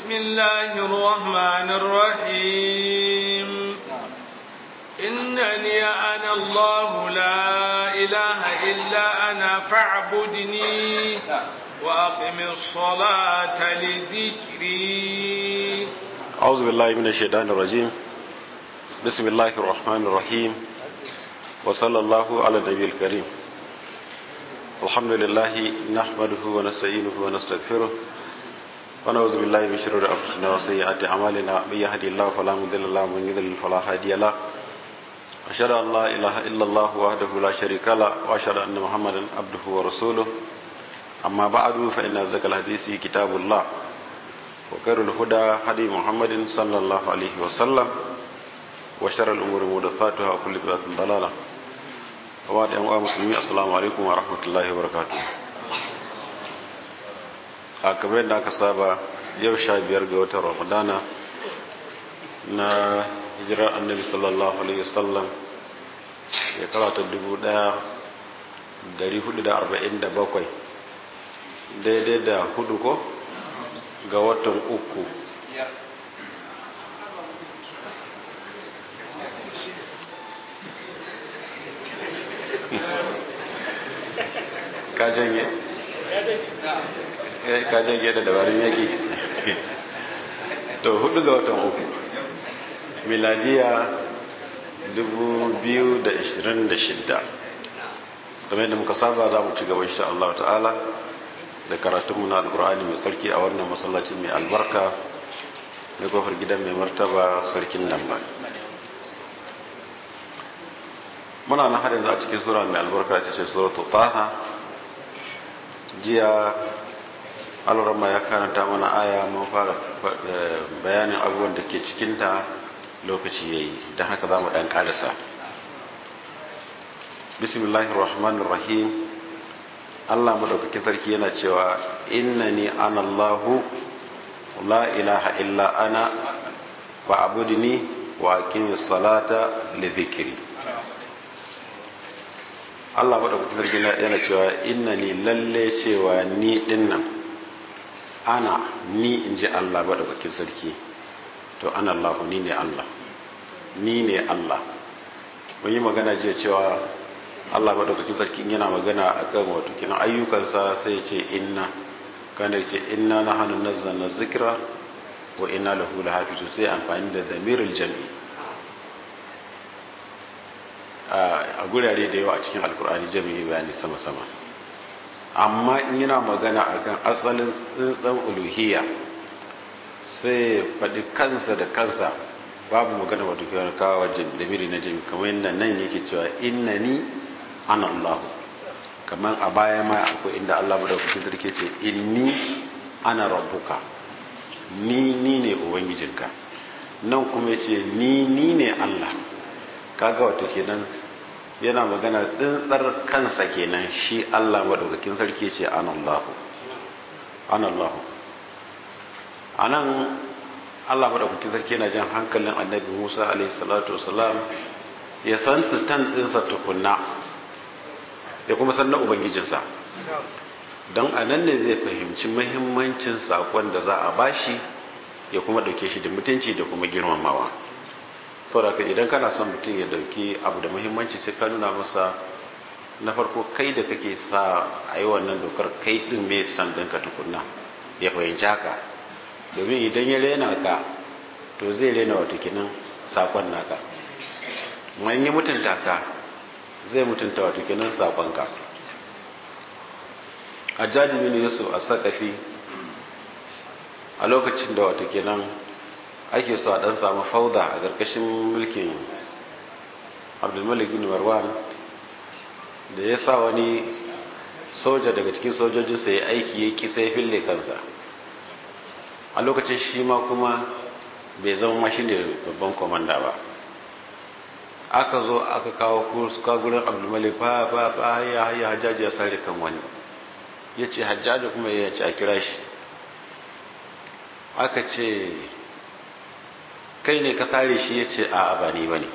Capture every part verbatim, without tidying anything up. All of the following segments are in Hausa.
بسم الله الرحمن الرحيم إنني أنا الله لا إله إلا أنا فاعبدني وأقم الصلاة لذكري. أعوذ بالله من الشيطان الرجيم. بسم الله الرحمن الرحيم وصلى الله على النبي الكريم. الحمد لله نحمده ونستعينه ونستغفره ونعوذ بالله من شرور أنفسنا وسيئات أعمالنا من يهدي الله فلا مضل له ومن يضلل فلا هادي له. أشهد أن لا إله إلا الله وحده لا شريك له وأشهد أن محمدا عبده ورسوله. أما بعد فإن أصدق الحديث كتاب الله وخير الهدى هدي محمد صلى الله عليه وسلم وشر الأمور محدثاتها وكل بدعة ضلالة. وبعد أيها المسلمين السلام عليكم ورحمة الله وبركاته. a kamar yadda aka saba yau sha biyar ga watan ramadana na hijirar annabi sallallahu alaihi wasallam shekara ta dubu daya dari hudu da arba'in da bakwai daidai da hudu ko ga watan uku kajanye kajanye da dabarun yaki to hudu ga watan uku miladiya dubu biyu da ashirin da shida. kamar yadda muka saba za mu ci gaba insha Allah ta'ala da karatunmu na alkur'ani mai sarki a wannan masallaci mai albarka na kofar gidan mai martaba sarkin damba. muna na har yanzu a cikin sura mai albarka ta ce suratul taha. jiya alrama ya karanta mana aya mun fara bayanin abubuwan da ke cikinta lokaci yayi don haka za mu dan karasa. bismillahir rahmanir rahim. Allah madaukakin sarki yana cewa innani ana Allahu la ilaha illa ana fa'budni wa aqimis salata li dhikri. Allah madaukakin sarki yana cewa innani lalle cewa ni dinnan ana ni inji Allah madaukakin sarki to ana Allahu ni ne Allah ni ne Allah. mun yi magana jiya cewa Allah madaukakin sarki yana magana akan wato kina ayyukansa sai ya ce inna kana ce inna nahnu nazzalna dhikra wa inna lahu lahafizun sai amfani da damirul jam'i a gurare da yawa a cikin alkur'ani jami'i bayani sama sama. amma in yana magana akan asalin tsintsan uluhiyya sai faɗi kansa da kansa babu magana wato kina kawo damiri na jami'i kamar yadda nan yake cewa innani ana Allah. kamar a baya ma akwai inda Allah madaukakin sarki ce inni ana rabbuka ni ni ne ubangijinka. nan kuma yace ni ni ne Allah. kaga wato kenan yana magana tsintsar kansa kenan shi Allah madaukakin sarki ce ana Allah ana Allah. anan Allah madaukakin sarki yana jan hankalin Annabi Musa alaihi salatu wasalam ya san sitan dinsa tukunna ya kuma san na ubangijinsa don a nan ne zai fahimci muhimmancin sakon da za a bashi ya kuma dauke shi da mutunci da kuma girmamawa. saboda idan kana son mutum ya dauki abu da muhimmanci sai ka nuna masa na farko kai da kake sa a yi wannan dokar kai din mai san ɗinka tukunna ya fahimci haka, domin idan ya rena ka to zai rena wato kinan sakon naka. in yi mutunta ka zai mutunta wato kenan sakonka. Hajjaji bin Yusuf as-Saqafi a lokacin da wato kenan ake so a dan samu fauda a karkashin mulkin Abdul Malik bin Marwan da ya sa wani soja daga cikin sojojinsa ya aiki ya ki sai fille kansa. a lokacin shi ma kuma bai zama ma shine babban komanda ba. aka zo aka kawo kuska gurin abdulmalik fa fa fa ya ya hajjaji ya sare kan wani ya ce hajjaji kuma ya ce a kira shi. aka ce kai ne ka sare shi ya ce a ba ni ba ne.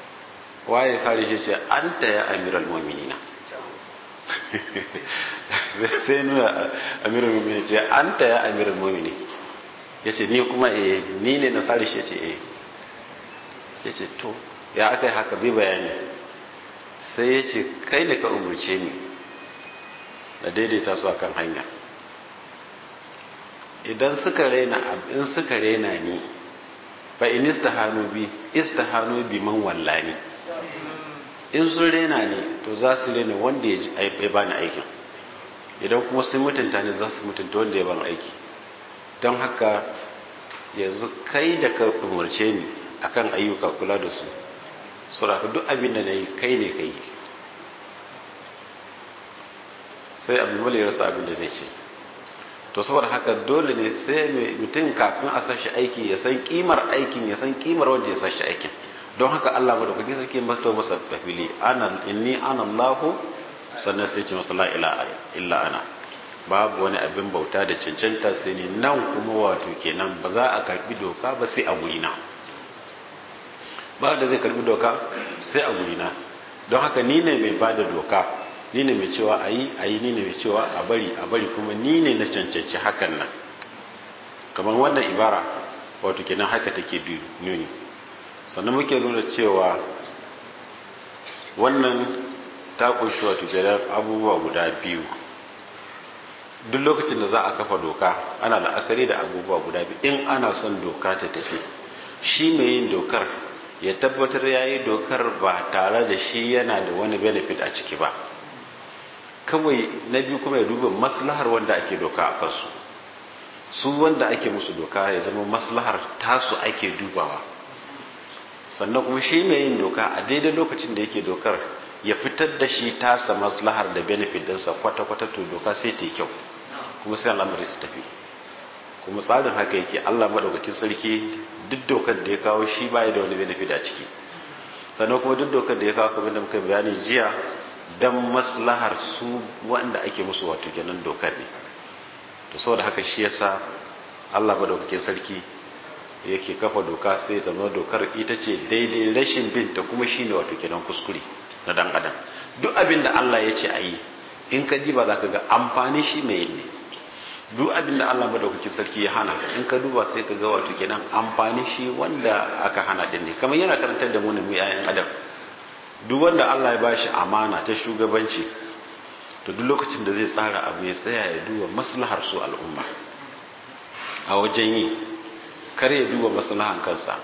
waye sare shi ce an ta ya amiral mu'minina sai nuna amirul mu'minin ce anta ya amirul mu'minin yace ni kuma eh ni ne na sare shi yace eh yace to ya akai haka bi bayani sai yace kai ne ka umurce ni na daidaita su akan hanya idan suka rena in suka rena ni fa in istahanu bi istahanu bi man wallani in sun rena ni to za su rena wanda ya ji ya bani aikin idan kuma sun mutunta ni za su mutunta wanda ya bani aiki don haka yanzu kai da ka umarce ni akan ayyuka kula da su saboda duk abin da nayi kai ne kai sai abin mala ya rasa abin da zai ce to saboda haka dole ne sai mutum kafin a sashi aiki ya san kimar aikin ya san kimar wanda ya sashi aikin don haka Allah madaukaki sarki mato masa tafili ana inni ana Allah sannan sai ce masa la ilaha illa ana babu wani abin bauta da cancanta sai ne nan kuma wato kenan ba za a karbi doka ba sai a guri na ba da zai karbi doka sai a guri na don haka ni ne mai bada doka ni ne mai cewa ayi ayi ni ne mai cewa a bari a bari kuma ni ne na cancanci hakan nan kamar wannan ibara wato kenan haka take nuni sannan muke nuna cewa wannan ta kunshi wato kenan abubuwa guda biyu duk lokacin da za a kafa doka ana la'akari da abubuwa guda biyu in ana son doka ta tafi shi mai yin dokar ya tabbatar ya yi dokar ba tare da shi yana da wani benefit a ciki ba kawai na biyu kuma ya duba maslahar wanda ake doka a kansu su wanda ake musu doka ya zama maslahar tasu ake dubawa sannan kuma shi mai yin doka a daidai lokacin da yake dokar ya fitar da shi tasa maslahar da benefit ɗinsa kwata-kwata to doka sai ta yi kyau kuma sai al'amari su tafi kuma tsarin haka yake Allah madaukakin sarki duk dokar da ya kawo shi baya da wani benefit a ciki sannan kuma duk dokar da ya kawo kamar da muka bayani jiya dan maslahar su wanda ake musu wato kenan dokar ne to saboda haka shi yasa Allah madaukakin sarki yake kafa doka sai zama dokar ita ce daidai rashin binta kuma shine wato kenan kuskure na dan adam duk abin da Allah ya ce ayi in ka diba zaka ga amfani shi mai ne duk abin da Allah madaukakin sarki ya hana in ka duba sai ka ga wato kenan amfani shi wanda aka hana din ne kamar yana karantar da mu ne mu yayin adam duk wanda Allah ya bashi amana ta shugabanci to duk lokacin da zai tsara abu ya tsaya ya duba maslahar su al'umma a wajen yi kar ya duba maslahan kansa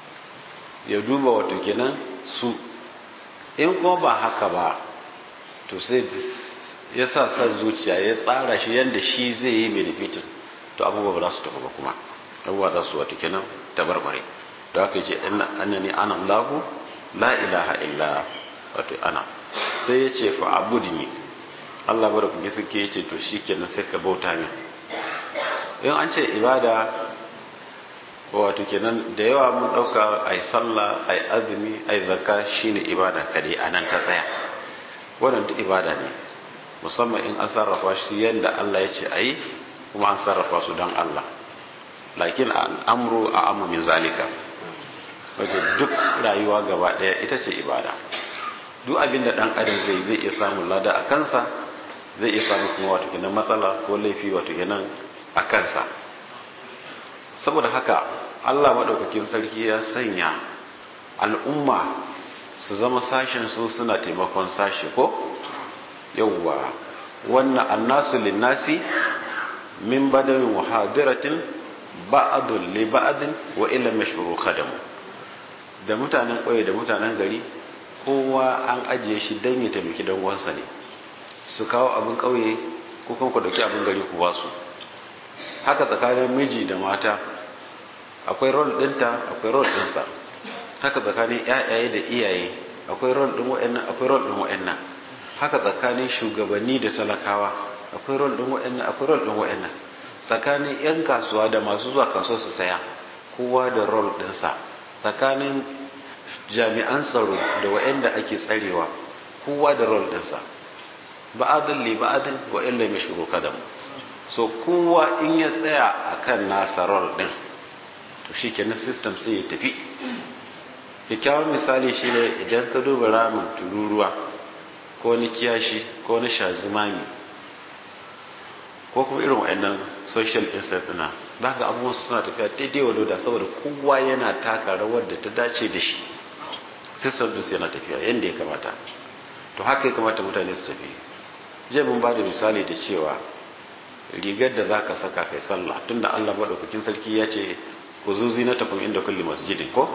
ya duba wato kenan su in kuma ba haka ba to sai ya sa san zuciya ya tsara shi yadda shi zai yi benefitin to abubuwa ba za su tafi ba kuma abubuwa za su wato kenan tabarbare da haka yace annani ana Allahu la ilaha illa wato ana sai ya ce fa abudni Allah baraka suke yace to shikenan sai ka bauta min in an ce ibada wato kenan da yawa mun dauka ai sallah ai azumi ai zakka shine ibada kadai anan ta tsaya wannan duk ibada ne musamman in an sarrafa shi yanda Allah ya ce ayi kuma an sarrafa su dan Allah lakin al'amru a amma min zalika wato duk rayuwa gaba daya ita ce ibada duk abin da dan adam zai zai iya samun lada a kansa zai iya samu kuma wato kenan matsala ko laifi wato kenan a kansa saboda haka Allah madaukakin sarki ya sanya al'umma su zama sashen su suna taimakon sashe ko yawwa wannan annasu linnasi min badawin wa hadiratin ba'dun li ba'din wa illa mashhuru khadamu da mutanen ƙauye da mutanen gari kowa an ajiye shi dan ya taimaki dan uwansa ne su kawo abin ƙauye ko kuma ku dauki abin gari ku ba su haka tsakanin miji da mata akwai role dinta akwai role dinsa haka tsakanin ƴaƴaye da iyaye akwai role din wa'annan akwai role din wa'annan haka tsakanin shugabanni da talakawa akwai role din wa'annan akwai role din wa'annan tsakanin ƴan kasuwa da masu zuwa kasuwa su saya kowa da role dinsa tsakanin jami'an tsaro da wa'anda ake tsarewa kowa da role dinsa ba'adun li ba'adun wa illa mashru kadam so kowa in ya tsaya akan nasa role din to shikenan system sai ya tafi kyakkyawan misali shine idan ka duba ramin tururuwa ko ni kiyashi ko ni shazumami ko kuma irin wayannan social insect na za ka abubuwan su suna tafiya daidai wa da saboda kowa yana taka rawar da ta dace da shi system din yana tafiya yadda ya kamata. To haka ya kamata mutane su tafi. Jiya mun ba da misali da cewa rigar da zaka saka kai sallah tunda Allah madaukakin sarki ya ce ku zuzi na takum inda kulli masjidin ko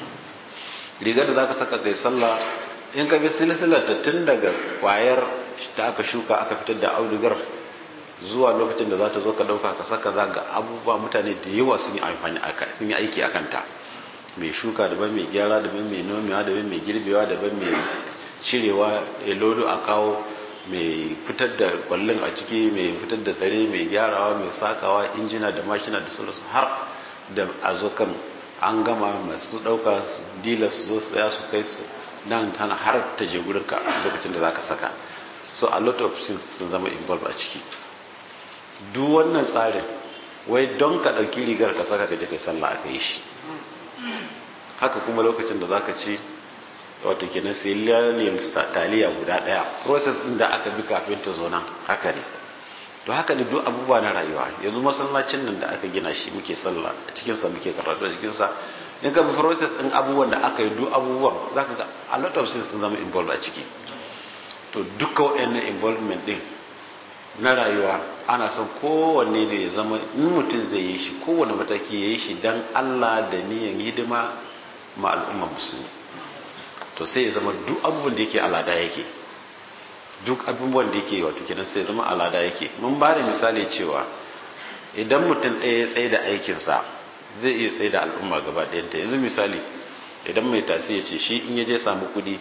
rigar da zaka saka kai sallah in ka bi silsilar ta tun daga kwayar da aka shuka aka fitar da audugar zuwa lokacin da za ta zo ka dauka ka saka za ga abubuwa mutane da yawa sun yi amfani sun yi aiki akan ta. Mai shuka daban, mai gyara daban, mai nomewa daban, mai girbewa daban, mai cirewa ya lodo a kawo, mai fitar da kwallon a ciki, mai fitar da tsare, mai gyarawa, mai sakawa, injina da mashina da sauransu har da a zo kan an gama masu dauka dila su zo tsaya su kai su nan tana har ta je gurin ka lokacin da zaka saka. So a lot of things sun zama involved a ciki. Duk wannan tsarin wai don ka dauki rigar ka saka ka je kai sallah aka yi shi. Haka kuma lokacin da zaka ci wato kenan sai lalin taliya guda daya process din da aka bi kafin ta zo nan haka ne. To haka ne duk abubuwa na rayuwa. Yanzu masallacin nan da aka gina shi muke sallah a cikin sa muke karatu a cikin sa in ka bi process din abubuwan da aka yi duk abubuwan zaka ga a lot of things sun zama involved a ciki. To duka wayannan involvement din na rayuwa ana son kowanne ne ya zama in mutum zai yi shi kowanne mataki ya yi shi dan Allah da niyan hidima ma al'umma musulmi. To sai ya zama duk abubuwan da yake alada yake duk abubuwan da yake wato kenan sai ya zama alada yake. Mun ba da misali cewa idan mutum ɗaya ya tsaye da aikinsa zai iya tsaye da al'umma gaba ɗayanta. Yanzu misali idan mai tasi ya ce shi in ya je samu kuɗi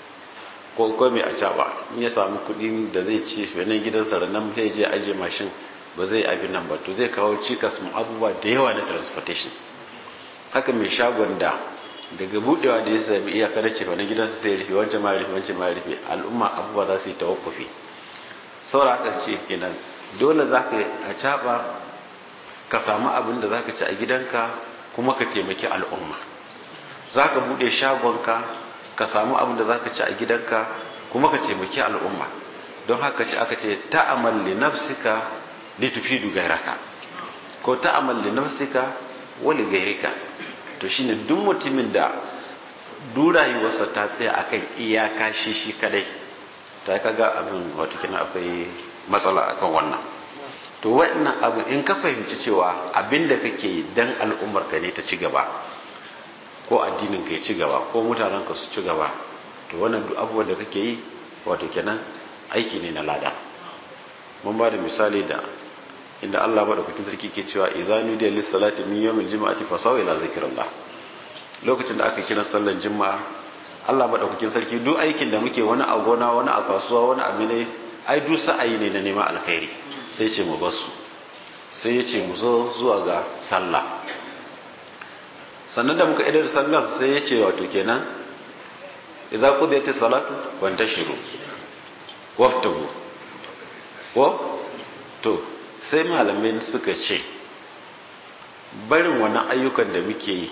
ko ko mai acaba in ya samu kuɗi da zai ci wannan gidansa ranar sai je aje mashin ba zai abin nan ba to zai kawo cikas mu abubuwa da yawa na transportation. Haka mai shagon da daga budewa da ya sami iyaka da ce na gidansa sai rufe wancan ma rufe wancan ma rufe al'umma abubuwa za su yi tawakkufi. Saboda haka ce kenan dole za ka a caba ka samu abin da za ka ci a gidanka kuma ka taimaki al'umma. Za ka bude shagonka ka samu abin da za ka ci a gidanka kuma ka taimaki al'umma. Don haka ce aka ce ta'amal li nafsika li tufidu gairaka ko ta'amal li nafsika wa li gairika. To shine duk mutumin da durayuwarsa ta tsaya akan iyaka shi shi kadai ta kaga abin wato kina akwai matsala akan wannan. To wannan abu in ka fahimci cewa abinda kake yi dan al'ummar ka ne ta ci gaba ko addinin ka ya ci gaba ko mutanen ka su ci gaba to wannan duk abubuwan da kake yi wato kenan aiki ne na lada. Mun ba da misali da inda Allah madaukakin sarki ke cewa izanu da lis salati min yawmil jumu'ati fasaw ila zikrillah. Lokacin da aka kira sallar juma'a Allah madaukakin sarki duk aikin da muke wani a gona wani a kasuwa wani abu ne ai duk sa'ayi ne na neman alkhairi sai ce mu basu sai ya ce mu zo zuwa ga sallah. Sannan da muka idar sallar sai ya ce wato kenan idza qudiyatis salatu fantashiru waftahu ko to sai malamai suka ce barin wannan ayyukan da muke yi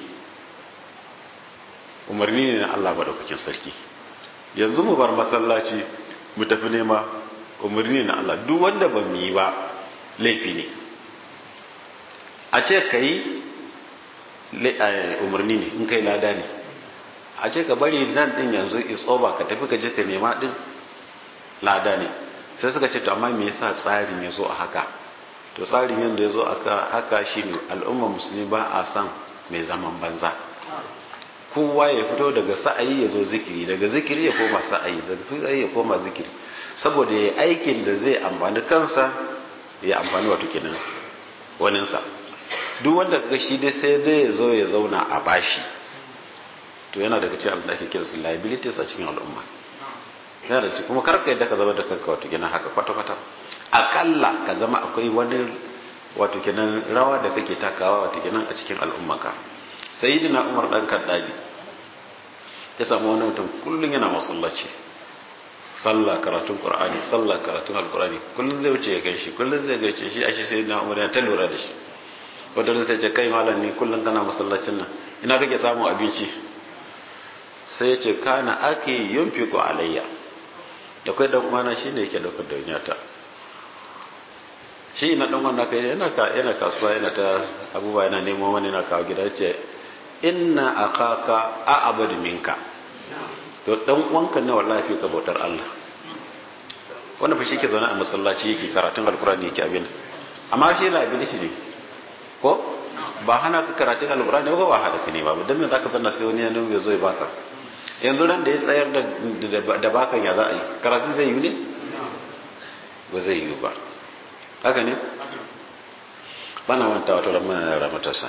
umarni ne na Allah madaukakin sarki. Yanzu mu bar masallaci mu tafi nema umarni ne na Allah. Duk wanda ba mu yi ba laifi ne. A ce ka yi umarni ne in kai lada ne. A ce ka bari nan din yanzu is over ka tafi ka je ka nema din lada ne. Sai suka ce to amma me yasa tsarin ya zo a haka? To tsarin yadda ya zo a haka shine al'umma musulmi ba a san mai zaman banza. Kowa ya fito daga sa'ayi ya zo zikiri, daga zikiri ya koma sa'ayi, daga sa'ayi ya koma zikiri, saboda ya aikin da zai amfani kansa ya amfani wato kenan waninsa. Duk wanda kaga shi dai sai dai ya zo ya zauna a bashi to yana daga cikin abin da ake kira su liabilities a cikin al'umma. Yana da ci kuma karka yadda ka zama da kanka wato kenan haka kwata-kwata. Akalla ka zama akwai wani wato kenan rawa da kake takawa wato kenan a cikin al'ummanka. Sayyidina Umar dan Kaddabi ya samu wani mutum kullun yana masallaci sallah karatun Qur'ani sallah karatun Al-Qur'ani kullun zai wuce ya ganshi kullun zai gaishe shi ashe Sayyidina Umar ya ta lura da shi. Wanda sai ce kai malam ni kullun kana masallacin nan ina kake samu abinci? Sai ya ce kana aki yunfiqu alayya da kai dan uwana shine yake daukar dauniyata. shi na dan wannan kai yana yana kasuwa yana ta abubuwa yana neman wani na kawo gida ce inna akaka a'budu minka to dan uwanka ne wallahi fi ka bautar Allah wannan fa shi ke zaune a masallaci yake karatun alkurani yake abin amma shi liability ne ko ba hana ka karatun alkurani ba ba hada ka ne ba dan me zaka zanna sai wani ya nuna zo ya baka yanzu ran da ya tsayar da da bakan ya za a yi karatun zai yi ne ba zai yi ba haka ne bana manta wata ran muna da matasa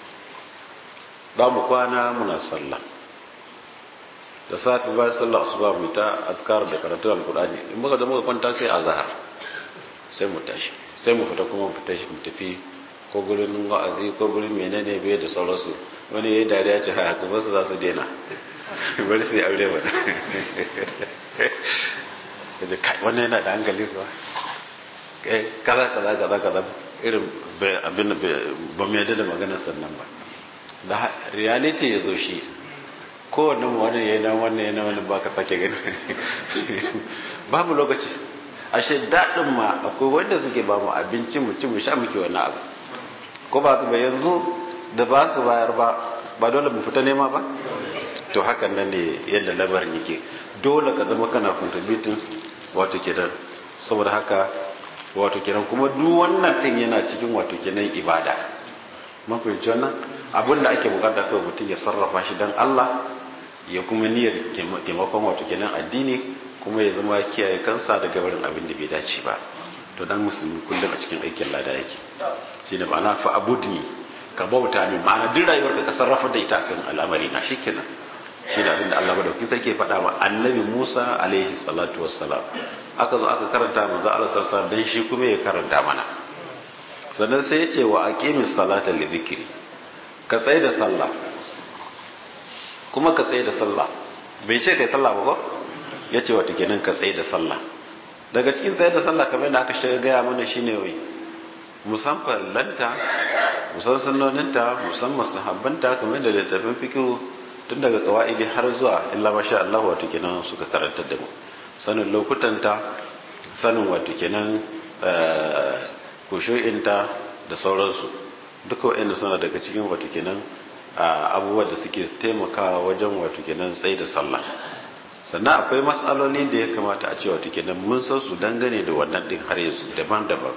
ba mu kwana muna sallah da safi bayan sallah asuba mu ta azkar da karatu alqur'ani in muka da muka kwanta sai azhar sai mu tashi sai mu fita kuma mu fita mu tafi ko gurin wa'azi ko gurin menene bai da sauransu wani yayi dariya ce haka ba su za su dena bari sai aure ba kaje kai wannan yana da hankali kuwa eh kaza kaza kaza kaza irin abin ba mu yadda da maganar sannan ba da reality yazo shi kowanne mu wani yayin nan wannan yana wani baka sake gani babu lokaci ashe dadin ma akwai wanda suke ba mu abinci mu ci mu sha muke wannan abu ko ba ba yanzu da ba su bayar ba ba dole mu fita nema ba to hakan nan ne yadda labarin yake dole ka zama kana contributing wato kenan saboda haka wato kenan kuma duk wannan din yana cikin wato kenan ibada mun fahimci wannan abinda ake bukata kawai mutum ya sarrafa shi dan Allah ya kuma niyyar taimakon wato kenan addini kuma ya zama kiyaye kansa daga barin abin da bai dace ba to dan musulmi kullum a cikin aikin lada yake shine ma'ana fa abudni ka bauta min ma'ana duk rayuwarka ka sarrafa da ita kan al'amari na shikenan shi da abin da Allah madaukakin sarki ya faɗa wa annabi Musa alaihi salatu wassalam aka zo aka karanta manzo Allah sallallahu alaihi wasallam dan shi kuma ya karanta mana sannan sai ya ce wa aqimis salata li dhikri ka tsaye da sallah kuma ka tsaye da sallah bai ce kai sallah ba ko ya ce wata kenan ka tsaye da sallah daga cikin tsaye da sallah kamar da aka shiga gaya mana shine wai musan fallanta musan sunnoninta musan masahabbanta kamar da littafin fikihu tun daga qawaidi har zuwa illa masha Allah wato kenan suka karanta da mu sanin lokutanta sanin wato kenan kushu'inta da sauransu duka wa'anda suna daga cikin wato kenan abubuwa da suke taimakawa wajen wato kenan tsaye da sallah sannan akwai matsaloli da ya kamata a ce wato kenan mun san su dangane da wannan din har yanzu daban-daban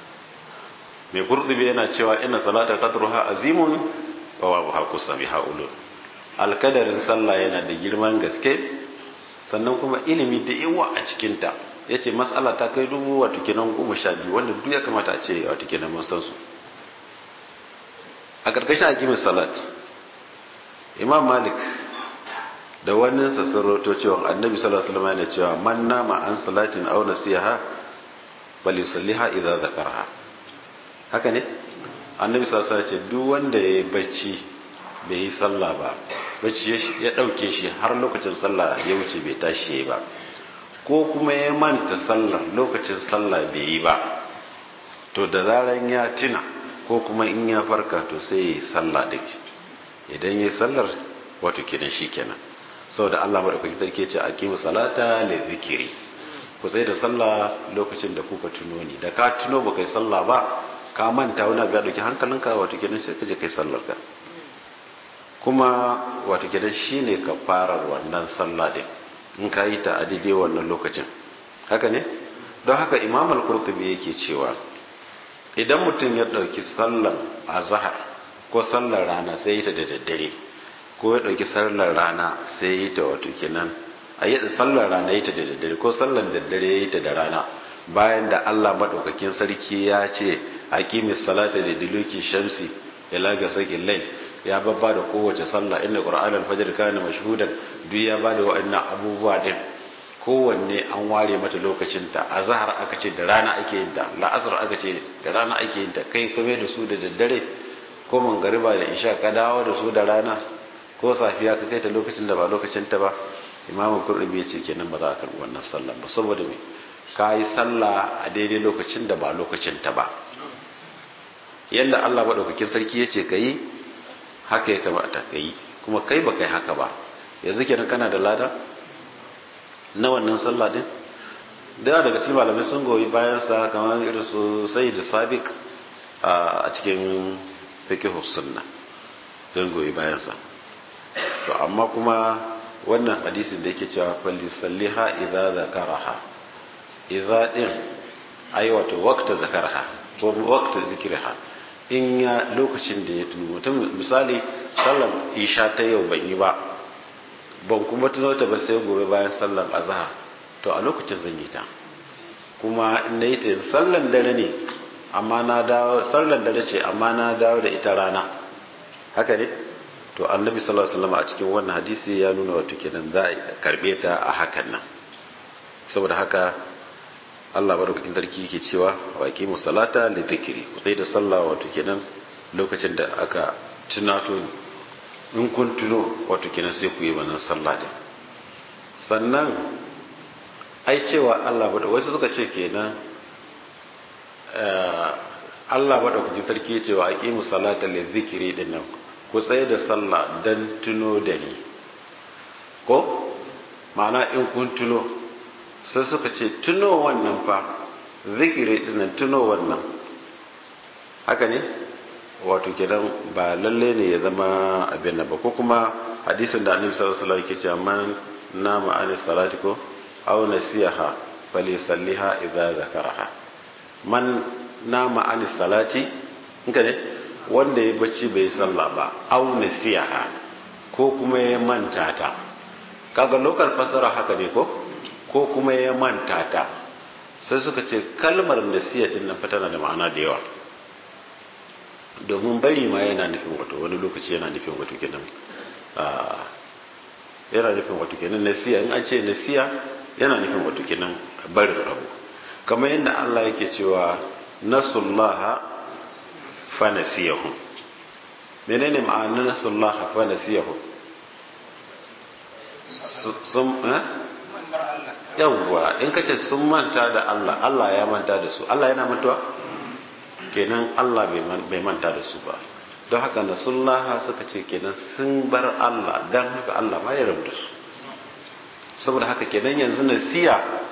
mai kurdubi yana cewa inna salata qadruha azimun wa wa hakusa biha ulul alkadarin sallah yana da girman gaske sannan kuma ilimi da yawa a cikin ta yace mas'ala ta kai dubu wato kenan goma sha biyu wanda duk ya kamata a ce wato kenan mun san su a karkashin hakimin salat imam malik da wannan sassarauto cewa annabi sallallahu alaihi wasallam yana cewa man nama an salatin aw nasiha bal yusalliha idza zakaraha haka ne annabi sallallahu alaihi wasallam ce duk wanda yayi bacci bai yi sallah ba bacci ya dauke shi har lokacin sallah ya wuce bai tashi ba ko kuma ya manta sallar lokacin sallah bai yi ba to da zaran ya tuna ko kuma in ya farka to sai ya yi sallah din idan ya yi sallar wato kenan shikenan saboda Allah madaukakin sarki ce aqimu salata li dhikri ku sai da sallah lokacin da kuka tuno ni da ka tuno baka yi sallah ba ka manta wani abu ya dauki hankalinka wato kenan sai ka je kai sallar ka kuma wato kenan shine ka fara wannan sallah din in ka yi ta a daidai wannan lokacin haka ne don haka Imam al-Qurtubi yake cewa idan mutum ya dauki sallar azhar ko sallar rana sai ya ta da daddare ko ya ɗauki sallar rana sai ya yi ta wato kenan a yi sallar rana ya yi ta da daddare ko sallar daddare ya yi ta da rana bayan da Allah maɗaukakin sarki ya ce aqimis salata da diluki shamsi ila gasakin lail ya babba da kowace sallah inna qur'an al-fajr kana mashhudan duk ya bada wa'annan abubuwa din kowanne an ware mata lokacin ta azhar aka ce da rana ake yin ta la'asar aka ce da rana ake yin ta kai kame da su da daddare ko mangariba da isha ka dawo da su da rana ko safiya ka kai ta lokacin da ba lokacin ta ba imamu kurdubi ya ce kenan ba za a karɓi wannan sallah ba saboda me ka yi sallah a daidai lokacin da ba lokacin ta ba yadda Allah maɗaukakin sarki ya ce ka yi haka ya kamata ka yi kuma kai ba kai haka ba yanzu kenan kana da lada na wannan sallah din da daga cikin malamai sun goyi bayan sa kamar irin su Sayyid Sabiq a cikin fiqh sunna sun goyi bayan sa to amma kuma wannan hadisin da yake cewa falli salliha idza zakaraha idza din ai wato waqta zakaraha ko waqta zikriha in ya lokacin da ya tuno mutum misali sallar isha ta yau ban yi ba ban kuma tuno ta ba sai gobe bayan sallar azhar to a lokacin zan yi ta kuma in nayi ta sallar dare ne amma na dawo sallar dare ce amma na dawo da ita rana haka ne to annabi sallallahu alaihi wasallam a cikin wannan hadisi ya nuna wato kenan za a karbe ta a hakan nan saboda haka Allah barakatin sarki yake cewa wa aqimu salata li dhikri ku sai da sallah wato kenan lokacin da aka tunato in kun tuno wato kenan sai ku yi wannan sallah din sannan ai cewa Allah bada wasu suka ce kenan Allah barakatin sarki ya ce wa aqimu salata li dhikri din nan ku tsaye da sallah dan tuno da ni ko ma'ana in kun tuno sai suka ce tuno wannan fa zikiri dinnan tuno wannan haka ne wato kidan ba lalle ne ya zama abin nan ba ko kuma hadisin da annabi sallallahu alaihi wasallam yake cewa man nama an salati ko aw nasiha falisalliha idza zakaraha man nama an salati inka ne wanda ya bacci bai sallah ba aw nasiha ko kuma ya manta ta kaga lokal fasara haka ne ko ko kuma ya manta ta sai suka ce kalmar nasiya din nan tana da ma'ana da yawa domin bari ma yana nufin wato wani lokaci yana nufin wato kenan yana nufin wato kenan nasiya in an ce nasiya yana nufin wato kenan barin abu kamar yadda Allah yake cewa nasullaha fa nasiyahum menene ma'anar nasullaha fa nasiyahum sun eh yawwa in kace sun manta da Allah Allah ya manta da su Allah yana mantuwa kenan Allah bai manta da su ba don haka nasullaha suka ce kenan sun bar Allah dan haka Allah ma ya rabu da su saboda haka kenan yanzu nasiya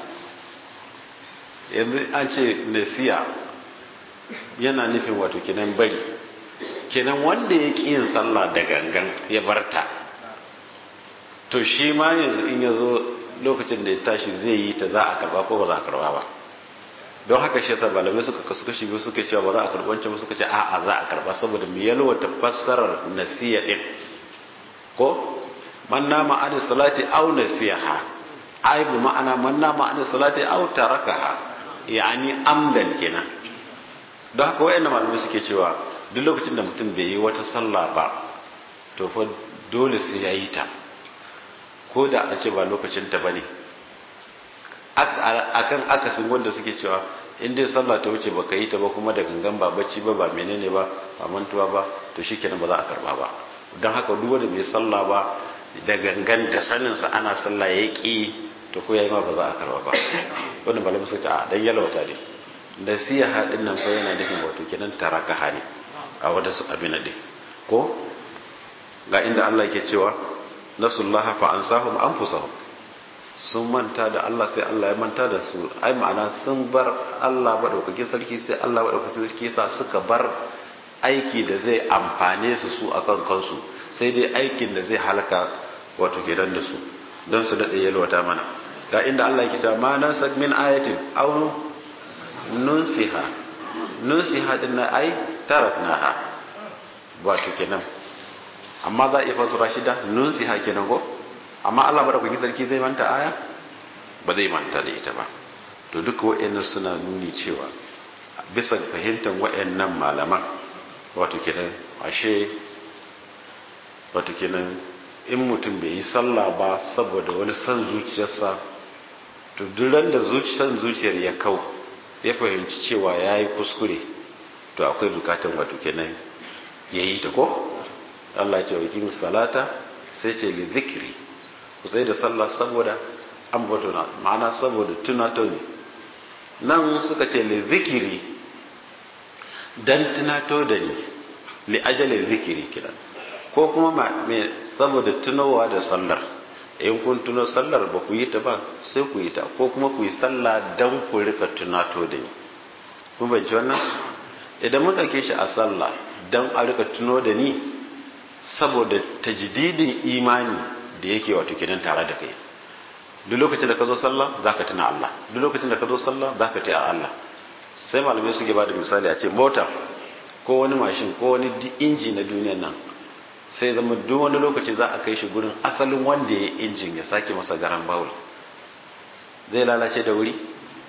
yanzu an ce nasiya yana nufin wato kenan bari kenan wanda ya ƙi yin sallah da gangan ya barta to shi ma yanzu in ya zo lokacin da ya tashi zai yi ta za a karba ko ba za a karba ba don haka shi yasa malamai suka kasu kashi biyu suka cewa ba za a karba wancan ba suka ce a'a za a karba saboda mu yalwata fassarar nasiya din ko man nama an salati aw nasiha ai bi ma'ana man nama an salati aw tarakaha yani amdan kenan don haka wayannan malamai suke cewa duk lokacin da mutum bai yi wata sallah ba to fa dole sai ya yi ta ko da a ce ba lokacin ta bane akan akasin wanda suke cewa in dai sallah ta wuce baka yi ta ba kuma da gangan ba bacci ba ba menene ba ba mantuwa ba to shikenan ba za a karba ba don haka duk wanda bai sallah ba da gangan da sanin sa ana sallah ya ki to ko yayi ma ba za a karba ba wannan malamin suka ce a dan yalwata ne nasiha din nan fa yana nufin wato kenan taraka hani a wanda su abin da ko ga inda Allah yake cewa nasullaha fa ansahum anfusahum sun manta da Allah sai Allah ya manta da su ai ma'ana sun bar Allah madaukake sarki sai Allah madaukake sarki sa suka bar aiki da zai amfane su su akan kansu sai dai aikin da zai halaka wato kenan da su don su dade yalwata mana ga inda Allah yake cewa ma nasak min ayatin aw nunsiha nunsiha din ai taraknaha wato kenan amma za a iya fasara shi da nunsiha kenan ko amma Allah madaukaki sarki zai manta aya ba zai manta da ita ba to duka wayannan suna nuni cewa bisa fahimtar wayannan malaman wato kenan ashe wato kenan in mutum bai yi sallah ba saboda wani san zuciyarsa to duran da zuciyar zuciyar ya kau ya fahimci cewa yayi kuskure to akwai bukatan wato kenan yayi ta ko Allah ya ce wa kimus salata sai ce li zikri ku sai da sallah saboda ambato na ma'ana saboda tunato ne nan suka ce li zikiri dan tunato da ni li ajali zikiri kira ko kuma me saboda tunowa da sallar in kun tuno sallar ba ku yi ta ba sai ku yi ta, ko kuma ku yi sallah dan ku rika tunato da ni. kun banci wannan idan mun ɗauke shi a sallah dan a rika tuno da ni saboda tajdidin imani da yake wato kenan tare da kai. duk lokacin da ka zo sallah za ka tuna Allah, duk lokacin da ka zo sallah za ka tuna Allah. sai malamai suke ba da misali a ce mota ko wani mashin ko wani inji na duniyan nan, sai zama duk wani lokaci za a kai shi gurin asalin wanda ya yi injin ya sake masa garan bawul, zai lalace da wuri?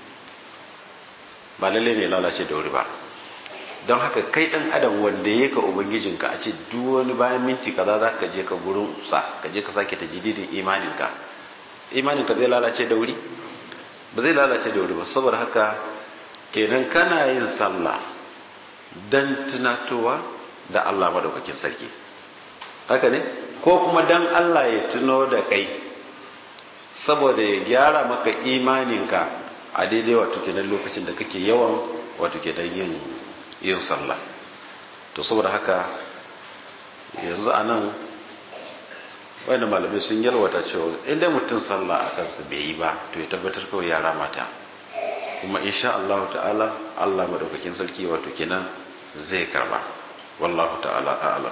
ba lalle ne lalace da wuri ba. don haka kai dan adam wanda ya ka ubangijinka a ce duk wani bayan minti kaza za ka je ka gurin sa ka je ka sake tajdidin imaninka, imaninka zai lalace da wuri? ba zai lalace da wuri ba. saboda haka kenan kana yin sallah dan tunatowa da Allah madaukakin sarki, haka ne? ko kuma dan Allah ya tuno da kai saboda ya gyara maka imaninka a daidai wato kenan lokacin da kake yawan wato kenan yin yin sallah. to saboda haka yanzu anan wanda malamai sun yalwata cewa inda mutum sallah a kansa bai yi ba to ya tabbatar kawai ya ramata, kuma insha Allah ta'ala Allah madaukakin sarki wato kenan zai karba, wallahu ta'ala a'lam.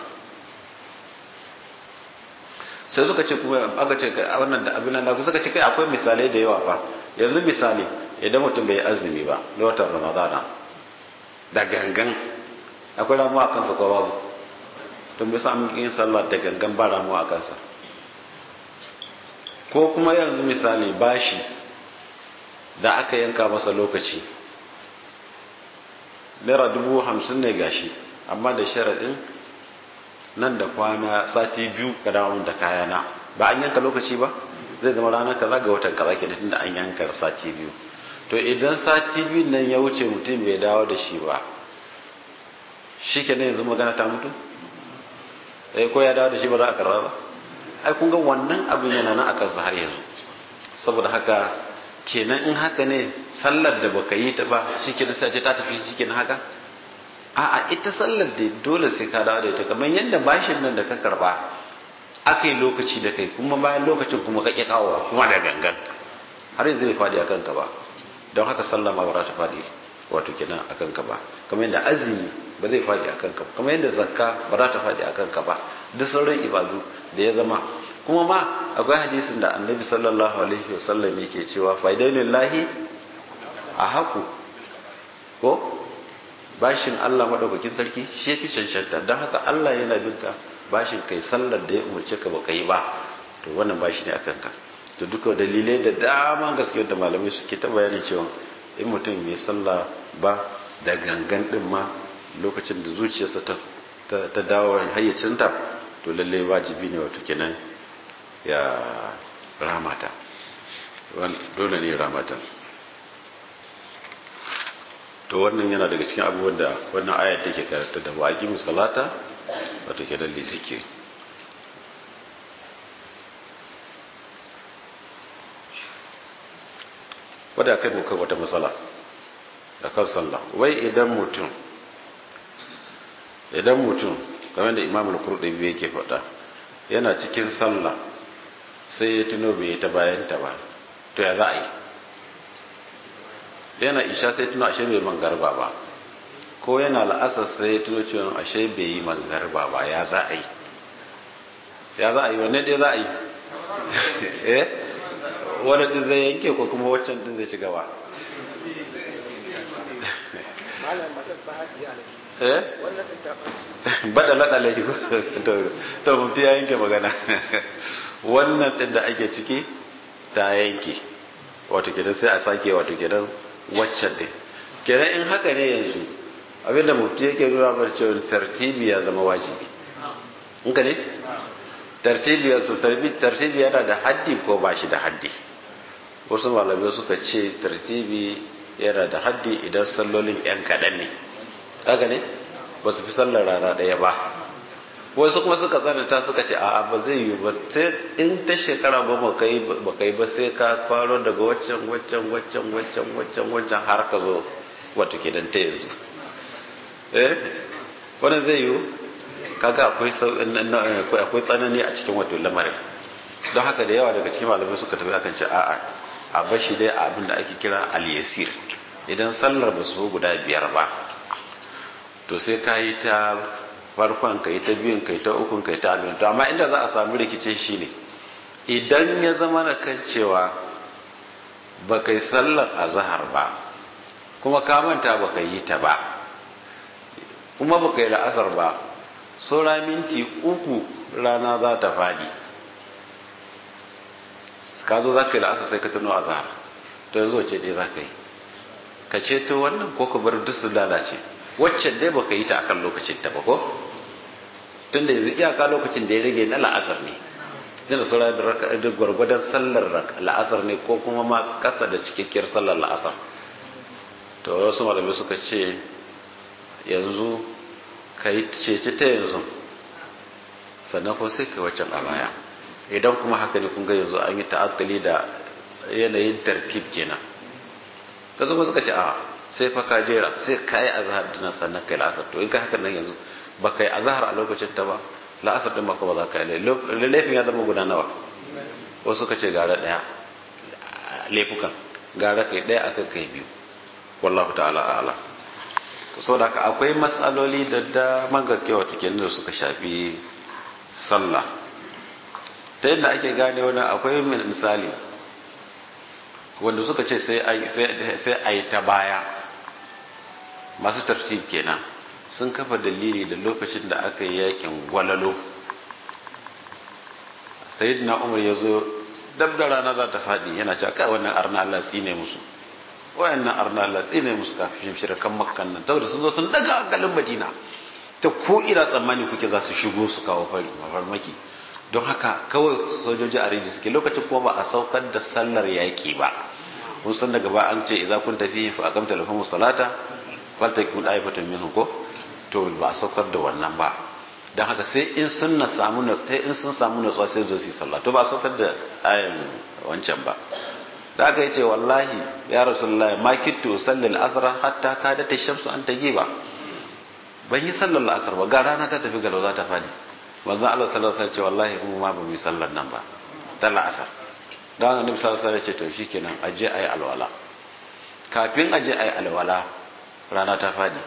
sai suka ce kuma aka ce wannan da abin nan suka ce kai akwai misalai da yawa fa. yanzu misali idan mutum bai azumi ba na watan Ramadana da gangan, akwai ramuwa a kansa ko babu? tun bai samun yin sallah da gangan ba ramuwa a kansa. ko kuma yanzu misali bashi da aka yanka masa lokaci naira dubu hamsin ne gashi, amma da sharaɗin nan da kwana sati biyu ka dawo da kayana. ba an yanka lokaci ba, zai zama ranar kaza ga watan kaza ke da tunda an yanka sati biyu. to idan sati biyu nan ya wuce mutum bai dawo da shi ba, shi ke yanzu magana ta mutu? eh ko ya dawo da shi ba za a karba ba? ai kun ga wannan abin yana nan a kansa har yanzu. saboda haka kenan in haka ne sallar da baka yi ta ba shi ke sai ce ta tafi shi ke haka? a'a, ita sallar da dole sai ka dawo da ita, kamar yadda bashin nan da ka karba aka yi lokaci da kai kuma bayan lokacin kuma ka ƙi kawowa kuma da gangan, har yanzu bai faɗi a kanka ba. don haka sallah ma ba za ta faɗi wato kenan a kanka ba, kamar yadda azumi ba zai faɗi a kanka ba, kamar yadda zakka ba za ta faɗi a kanka ba, duk sauran ibadu da ya zama. kuma ma akwai hadisin da annabi sallallahu alaihi wasallam yake cewa faidainullahi a haku, ko bashin Allah madaukakin sarki shi yafi cancanta. don haka Allah yana binka bashin kai sallar da ya umarce ka baka yi ba, to wannan bashi ne akan ka. to duka dalilai da dama gaskiya da malamai suke ta bayanin cewa in mutum mai sallah ba da gangan din ma lokacin da zuciyarsa ta ta dawo hayyacinta, to lalle wajibi ne wato kenan ya ramata, dole ne ramata. to wannan yana daga cikin abubuwan da wannan ayat take karanta da waqi musallata wato kenan lizikiri. wadda kai muka wata matsala da kan sallah, wai idan mutum idan mutum kamar da Imam al-Qurtubi yake faɗa, yana cikin sallah sai ya tuno bai ta bayan ta ba, to ya za a yi? yana isha sai tuno ashe bai mangarba ba, ko yana la'asar sai ya tuno cewa ashe bai yi mangarba ba, ya za a yi? ya za a yi wanne dai za a yi? eh wanda din zai yanke ko kuma waccan din zai ci gaba? eh bada lada lai to to mutum ya yanke magana. wannan din da ake ciki ta yanke, wato kenan sai a sake wato kenan waccan din. kenan in haka ne yanzu abinda mutum yake nuna bar cewa tartibi ya zama wajibi. in ka ne tartibi ya to tartibi yana da haddi ko ba shi da haddi? wasu malamai suka ce tartibi yana da haddi idan sallolin yan kaɗan ne, haka ne, ba su fi sallar rana ɗaya ba. wasu kuma suka tsananta suka ce a'a ba zai yi ba, sai in ta shekara ba ba kai ba sai ka faro daga waccan waccan waccan waccan waccan waccan har ka zo wato kenan ta yanzu. eh wannan zai yi? kaga akwai akwai tsanani a cikin wato lamarin. don haka da yawa daga cikin malamai suka tafi akan ce a'a a bashi dai a abin da ake kira al-yasir. Idan sallar ba su guda biyar ba to sai ka yi ta farkon ka yi ta biyun ka yi ta ukun ka yi ta abin. To amma inda za a samu rikice shi ne idan ya zama na kan cewa ba kai sallar azhar ba kuma ka manta ba ka yi ta ba kuma ba kai la'asar ba, saura minti uku rana za ta fadi, ka zo za ka yi la'asar sai ka tuno azhar, to yanzu wace dai za ka yi, ka ce to wannan ko ka bar duk su lalace, wacce dai ba ka yi ta akan lokacin ta ba ko tun da yanzu iyaka lokacin da ya rage na la'asar ne, yana saura da gwargwadon sallar la'asar ne ko kuma ma kasa da cikakkiyar sallar la'asar. To wasu malamai suka ce yanzu ka yi cece ta yanzu sannan kuma sai ka waccan a baya. Idan kuma haka ne kun ga yanzu an yi ta'attali da yanayin tartib kenan, ka zama suka ce a sai fa ka jera sai ka yi azhar dinan sannan kai la'asar. To in ka haka nan yanzu ba ka yi azhar a lokacin ta ba, la'asar din maka ba za ka yi, laifin ya zama guda nawa. Wasu suka ce gara daya laifukan, gara kai daya akan kai biyu, wallahu ta'ala a'ala. Saboda haka akwai matsaloli da daman gaske wata kenan da suka shafi sallah. Ta yadda ake gane wani akwai misali wanda suka ce sai a yi ta baya, masu tartib kenan sun kafa dalili da lokacin da aka yi yakin gwalalo, sayyidina Umar ya zo dab da rana za ta faɗi yana cewa kai wannan arna Allah tsine musu, wayannan arna Allah tsine musu kafin shirkan makkan nan, saboda sun zo sun daga hankalin Madina ta ko ina tsammani kuke za su shigo su kawo farmaki, don haka kawai sojoji a rinji suke. Lokacin kuma ba a saukar da sallar yaƙi ba, kun san daga ba an ce idza kun tafi fa aqamta lahum salata faltakun ayfatun minhu ko, to ba a saukar da wannan ba. Don haka sai in sun na samu na sai in sun samu na sai zo su sallah, to ba a saukar da ayan wancan ba. Da aka yace wallahi ya rasulullah ma kittu salli al-asr hatta kadat ash-shamsu an tajiba, ban yi sallar al-asr ba ga rana ta tafi galo za ta fadi. Manzon Allah sallallahu alaihi wasallam ce wallahi kuma ma ba mu yi sallar nan ba ta al-asr. Dan Annabi sallallahu alaihi wasallam ya ce to shikenan aje ayi alwala. Kafin aje ayi alwala rana ta fadi.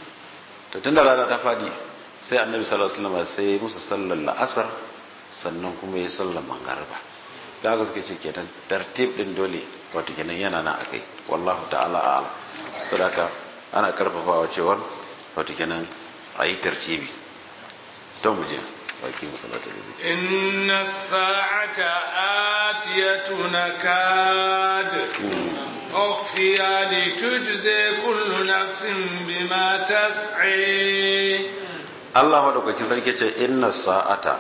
To tunda rana ta fadi sai Annabi sallallahu alaihi wasallam sai musu sallar al-asr sannan kuma yi sallar magriba. Da haka suke ce kenan tartib din dole wato kenan yana na akai, wallahu ta'ala a'lam. Sadaka ana karfafawa cewa wato kenan ayi tartibi. To mu je baki musallata da inna sa'ata atiyatuna kad ukhfiya li tujza kullu nafsin bima tas'i. Allah madaukaki sarki ce inna sa'ata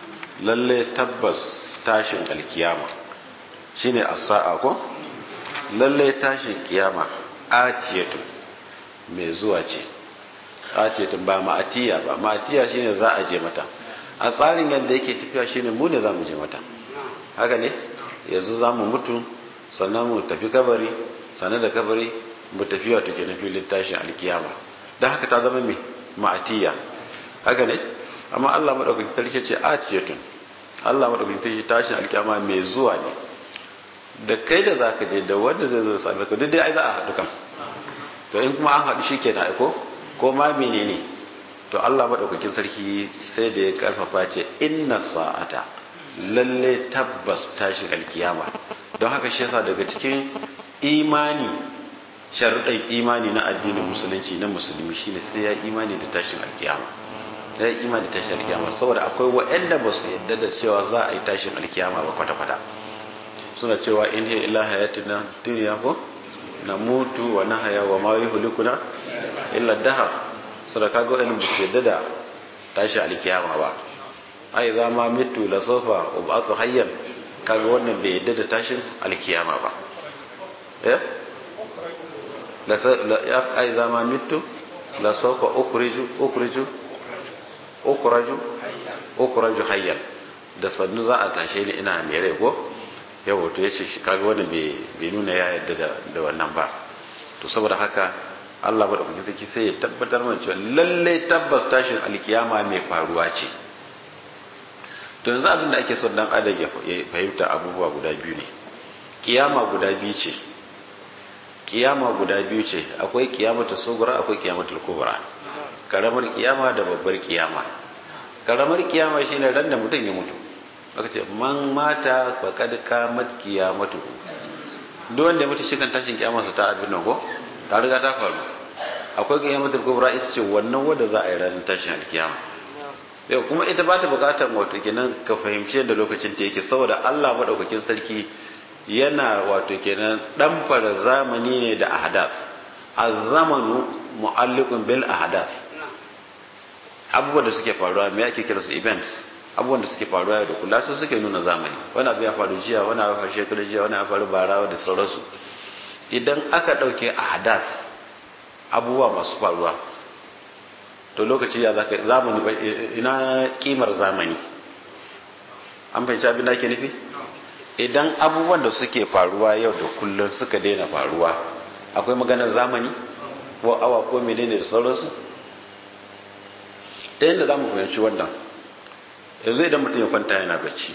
lalle tabbas tashin alkiyama shine as-sa'a ko, lalle tashin kiyama atiyatu mai zuwa ce. Atiyatu ba ma'atiya ba, ma'atiya shine za a je mata. A tsarin yadda yake tafiya shine mu ne za mu je mata, haka ne. Yanzu za mu mutu sannan mu tafi kabari, sannan da kabari mu tafi wato kenan filin tashin alkiyama. Dan haka ta zama mai ma'atiya, haka ne. Amma Allah madaukakin sarki ce atiyatun, Allah madaukakin sarki tashin alkiyama mai zuwa ne. Da kai da zaka je da wanda zai zo same ka duk dai ai za a haɗu kan. To in kuma an haɗu shikenan ai ko ko ma menene, to Allah madaukakin sarki sai da ya karfafa ce inna sa'ata lalle tabbas tashin alkiyama. Don haka shi yasa daga cikin imani, sharuɗan imani na addinin musulunci na musulmi shine sai ya imani da tashin alkiyama, ya imani da tashin alkiyama. Saboda akwai waɗanda ba su yadda da cewa za a yi tashin alkiyama ba kwata-kwata, suna cewa in hiya illa hayatina dunya ko na mutu wa nahaya wa ma yuhlikuna illa dahar. Sadaka ga wani bisu yadda da tashi alkiyama ba. Ai za ma mitu la sofa ub'athu hayyan, kaga wannan bai yadda da tashin alkiyama ba. Eh la ai za ma mitu la sofa ukhriju ukhriju ukhraju ukhraju hayyan, da sannu za a tashe ni ina mai rai ko. Yawo to yace shi kaga wannan bai nuna ya yadda da wannan ba. To saboda haka Allah madaukakin sarki sai ya tabbatar mana cewa lalle tabbas tashin alkiyama mai faruwa ce. to yanzu abin da ake son dan adam ya fahimta abubuwa guda biyu ne. Kiyama guda biyu ce kiyama guda biyu ce akwai kiyamatu sugura akwai kiyamatul kubra. Karamar kiyama da babbar kiyama. Karamar kiyama shine ran da mutum ya mutu, aka ce man mata faqad kamat kiyamatu. Duk wanda ya mutu shi kan tashin kiyamarsa ta abin nan ko ta riga ta faru. Akwai kiyamatul kubra, ita ce wannan wanda za a yi ranar tashin alkiyama. Yau kuma ita ba ta bukatar wato kenan ka fahimci da lokacin ta yake, saboda Allah madaukakin sarki yana wato kenan dan fara zamani ne da ahdath. Az-zamanu mu'alliqun bil ahdath. Abubuwan da suke faruwa me ake kira su events, abubuwan da suke faruwa da kula su suke nuna zamani. Wani abu ya faru jiya, wani abu ya faru shekaru jiya, wani abu ya faru bara da sauransu. Idan aka dauke ahdath, abubuwa masu faruwa, to lokaci ya zaka zamani ina kimar zamani. An fahimci abin da ake nufi? Idan abubuwan da suke faruwa yau da kullum suka daina faruwa, akwai maganar zamani ko awa ko menene da sauransu. Ta yadda za mu fahimci wannan, yanzu idan mutum ya kwanta yana bacci,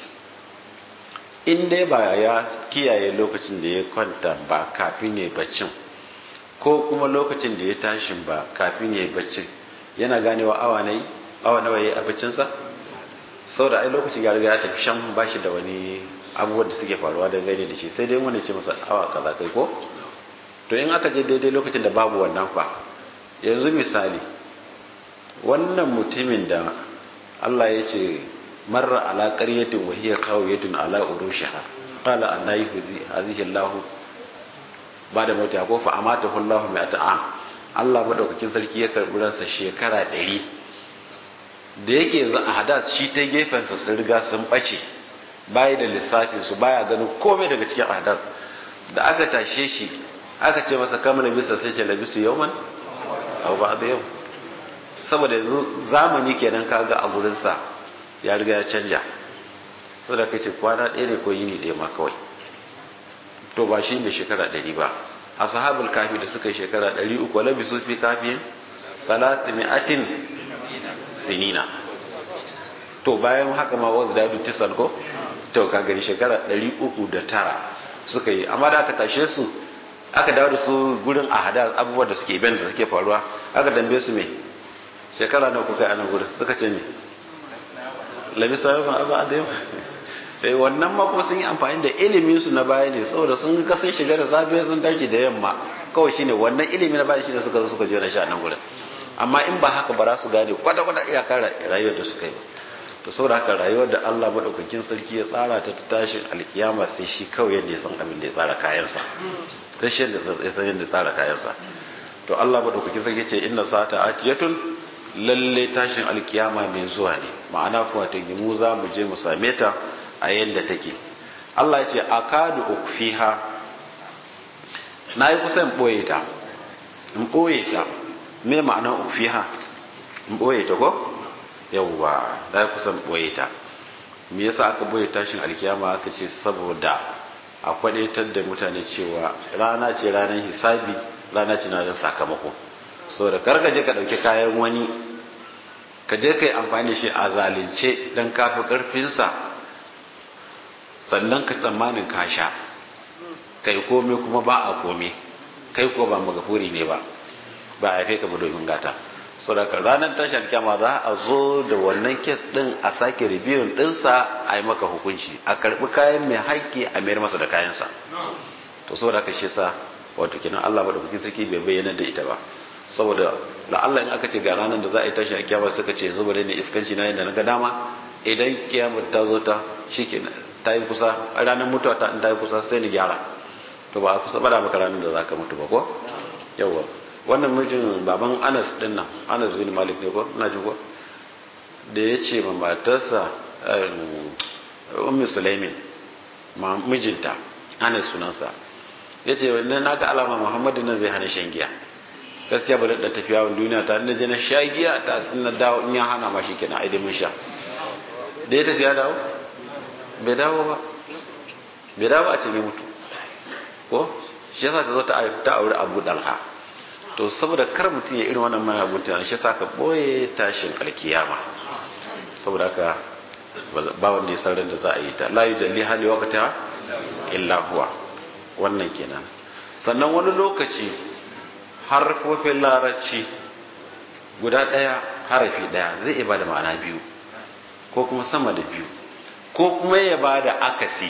in dai ba ya kiyaye lokacin da ya kwanta ba kafin ya baccin, ko kuma lokacin da ya tashin ba kafin ya yi baccin, yana ganewa awa na yi awa nawa ya yi a baccinsa. Sau da ai lokacin ya riga ya tafi shan ba shi da wani abubuwan da suke faruwa da gani da shi, sai dai wani ce masa awa kaza kai ko. To in aka je daidai lokacin da babu wannan fa, yanzu misali wannan mutumin da Allah ya ce marra ala qaryatin wa hiya khawiyatun ala urushiha qala anna yuhzi hadhihi Allah bada mauta ko fa amatahu Allah mi'ata am. Allah madaukakin sarki ya karbi ransa shekara ɗari. Da yake yanzu a hadas shi ta gefensa sun riga sun bace, bayi da lissafin su, baya ganin komai daga cikin hadas. Da aka tashe shi aka ce masa kamar bisa sai ce labistu yawman aw ba'd yau. Saboda yanzu zamani kenan kaga a gurin sa ya riga ya canja. Saboda kace kwana ɗaya ne ko yini ɗaya ma kawai. To ba shi ne shekara ɗari ba. Ashabul kafi da suka yi shekara ɗari uku wala bisu fi kafiyin salatimi'atin sinina. To bayan haka ma wasu dadu tisan ko, to ka gani shekara ɗari uku da tara suka yi. Amma da aka tashe su aka dawo da su gurin ahada abubuwan da suke events da suke faruwa, aka dambe su me shekara nawa kuka yi a nan gurin, suka ce me labisa yawan abu a da yau. Eh wannan ma kuma sun yi amfani da ilimin su na baya ne, saboda sun ga sun shiga da safe sun tashi da yamma, kawai shine wannan ilimi na baya shine suka zo suka je na sha nan gurin. Amma in ba haka ba za su gane kwata kwata iyakar rayuwar da suka yi. To saboda haka rayuwar da Allah madaukakin sarki ya tsara ta ta tashin alkiyama sai shi kawai yadda ya san abin da ya tsara kayansa, sai shi yadda ya san yadda ya tsara kayansa. To Allah madaukakin sarki ce inna sa'ata atiyatun, lalle tashin alkiyama mai zuwa ne, ma'ana kuwa ta gimu za mu je mu same ta a yadda take. Allah ya ce akadu ukfiha, na yi kusa in ɓoye ta in ɓoye ta me ma'ana ukfiha, in ɓoye ta ko yawwa, na yi kusa in ɓoye ta. Me yasa aka ɓoye tashin alkiyama? Aka ce saboda a kwadaitar da mutane cewa rana ce ranar hisabi, rana ce ranar sakamako. Saboda karka je ka ɗauki kayan wani ka je ka yi amfani da shi a zalunce don kafi ƙarfinsa, sannan ka tsammanin ka sha kai komai kuma ba a komai, kai ko ba magafuri ne ba, ba a haife ka ba domin gata. Saboda ranar tashar kyama za a zo da wannan kes din a sake ribiyun dinsa a yi maka hukunci, a karbi kayan mai haƙƙi a mayar masa da kayansa. To saboda haka shi sa wato kenan Allah madaukakin sarki bai bayyana da ita ba, saboda da Allah in aka ce ga ranar da za a yi tashar kyama suka ce zuba ne iskanci na yadda na ga dama, idan kiyamar ta zo ta shikenan ta yi kusa, ranar mutuwa ta in ta yi kusa sai ni gyara. To ba a kusa bada maka ranar da za ka mutu ba ko yawa. Wannan mijin baban Anas din nan, Anas bin Malik ne ko ina ji ko, da ya ce ma matarsa Ummu Sulaimin, ma mijinta Anas sunansa, ya ce wannan naga alama Muhammadu nan zai hana shan giya, gaskiya ba da tafiya wa duniya ta inda je na sha giya ta sun na dawo in ya hana ma shi kenan ai dai mun sha. Da ya tafi ya dawo bai dawo ba, bai dawo a cikin mutu ko shi yasa ta zo ta aure Abu Dalha. To saboda kar mutum ya irin wannan mai abun tunan shi yasa ka boye tashin alkiyama. Saboda haka ba wanda ya san ran da za a yi ta la yujalli hali waqta illa huwa wannan kenan. Sannan wani lokaci harfofin larabci guda ɗaya harafi ɗaya zai iya bada ma'ana biyu ko kuma sama da biyu ko kuma ya bada akasi.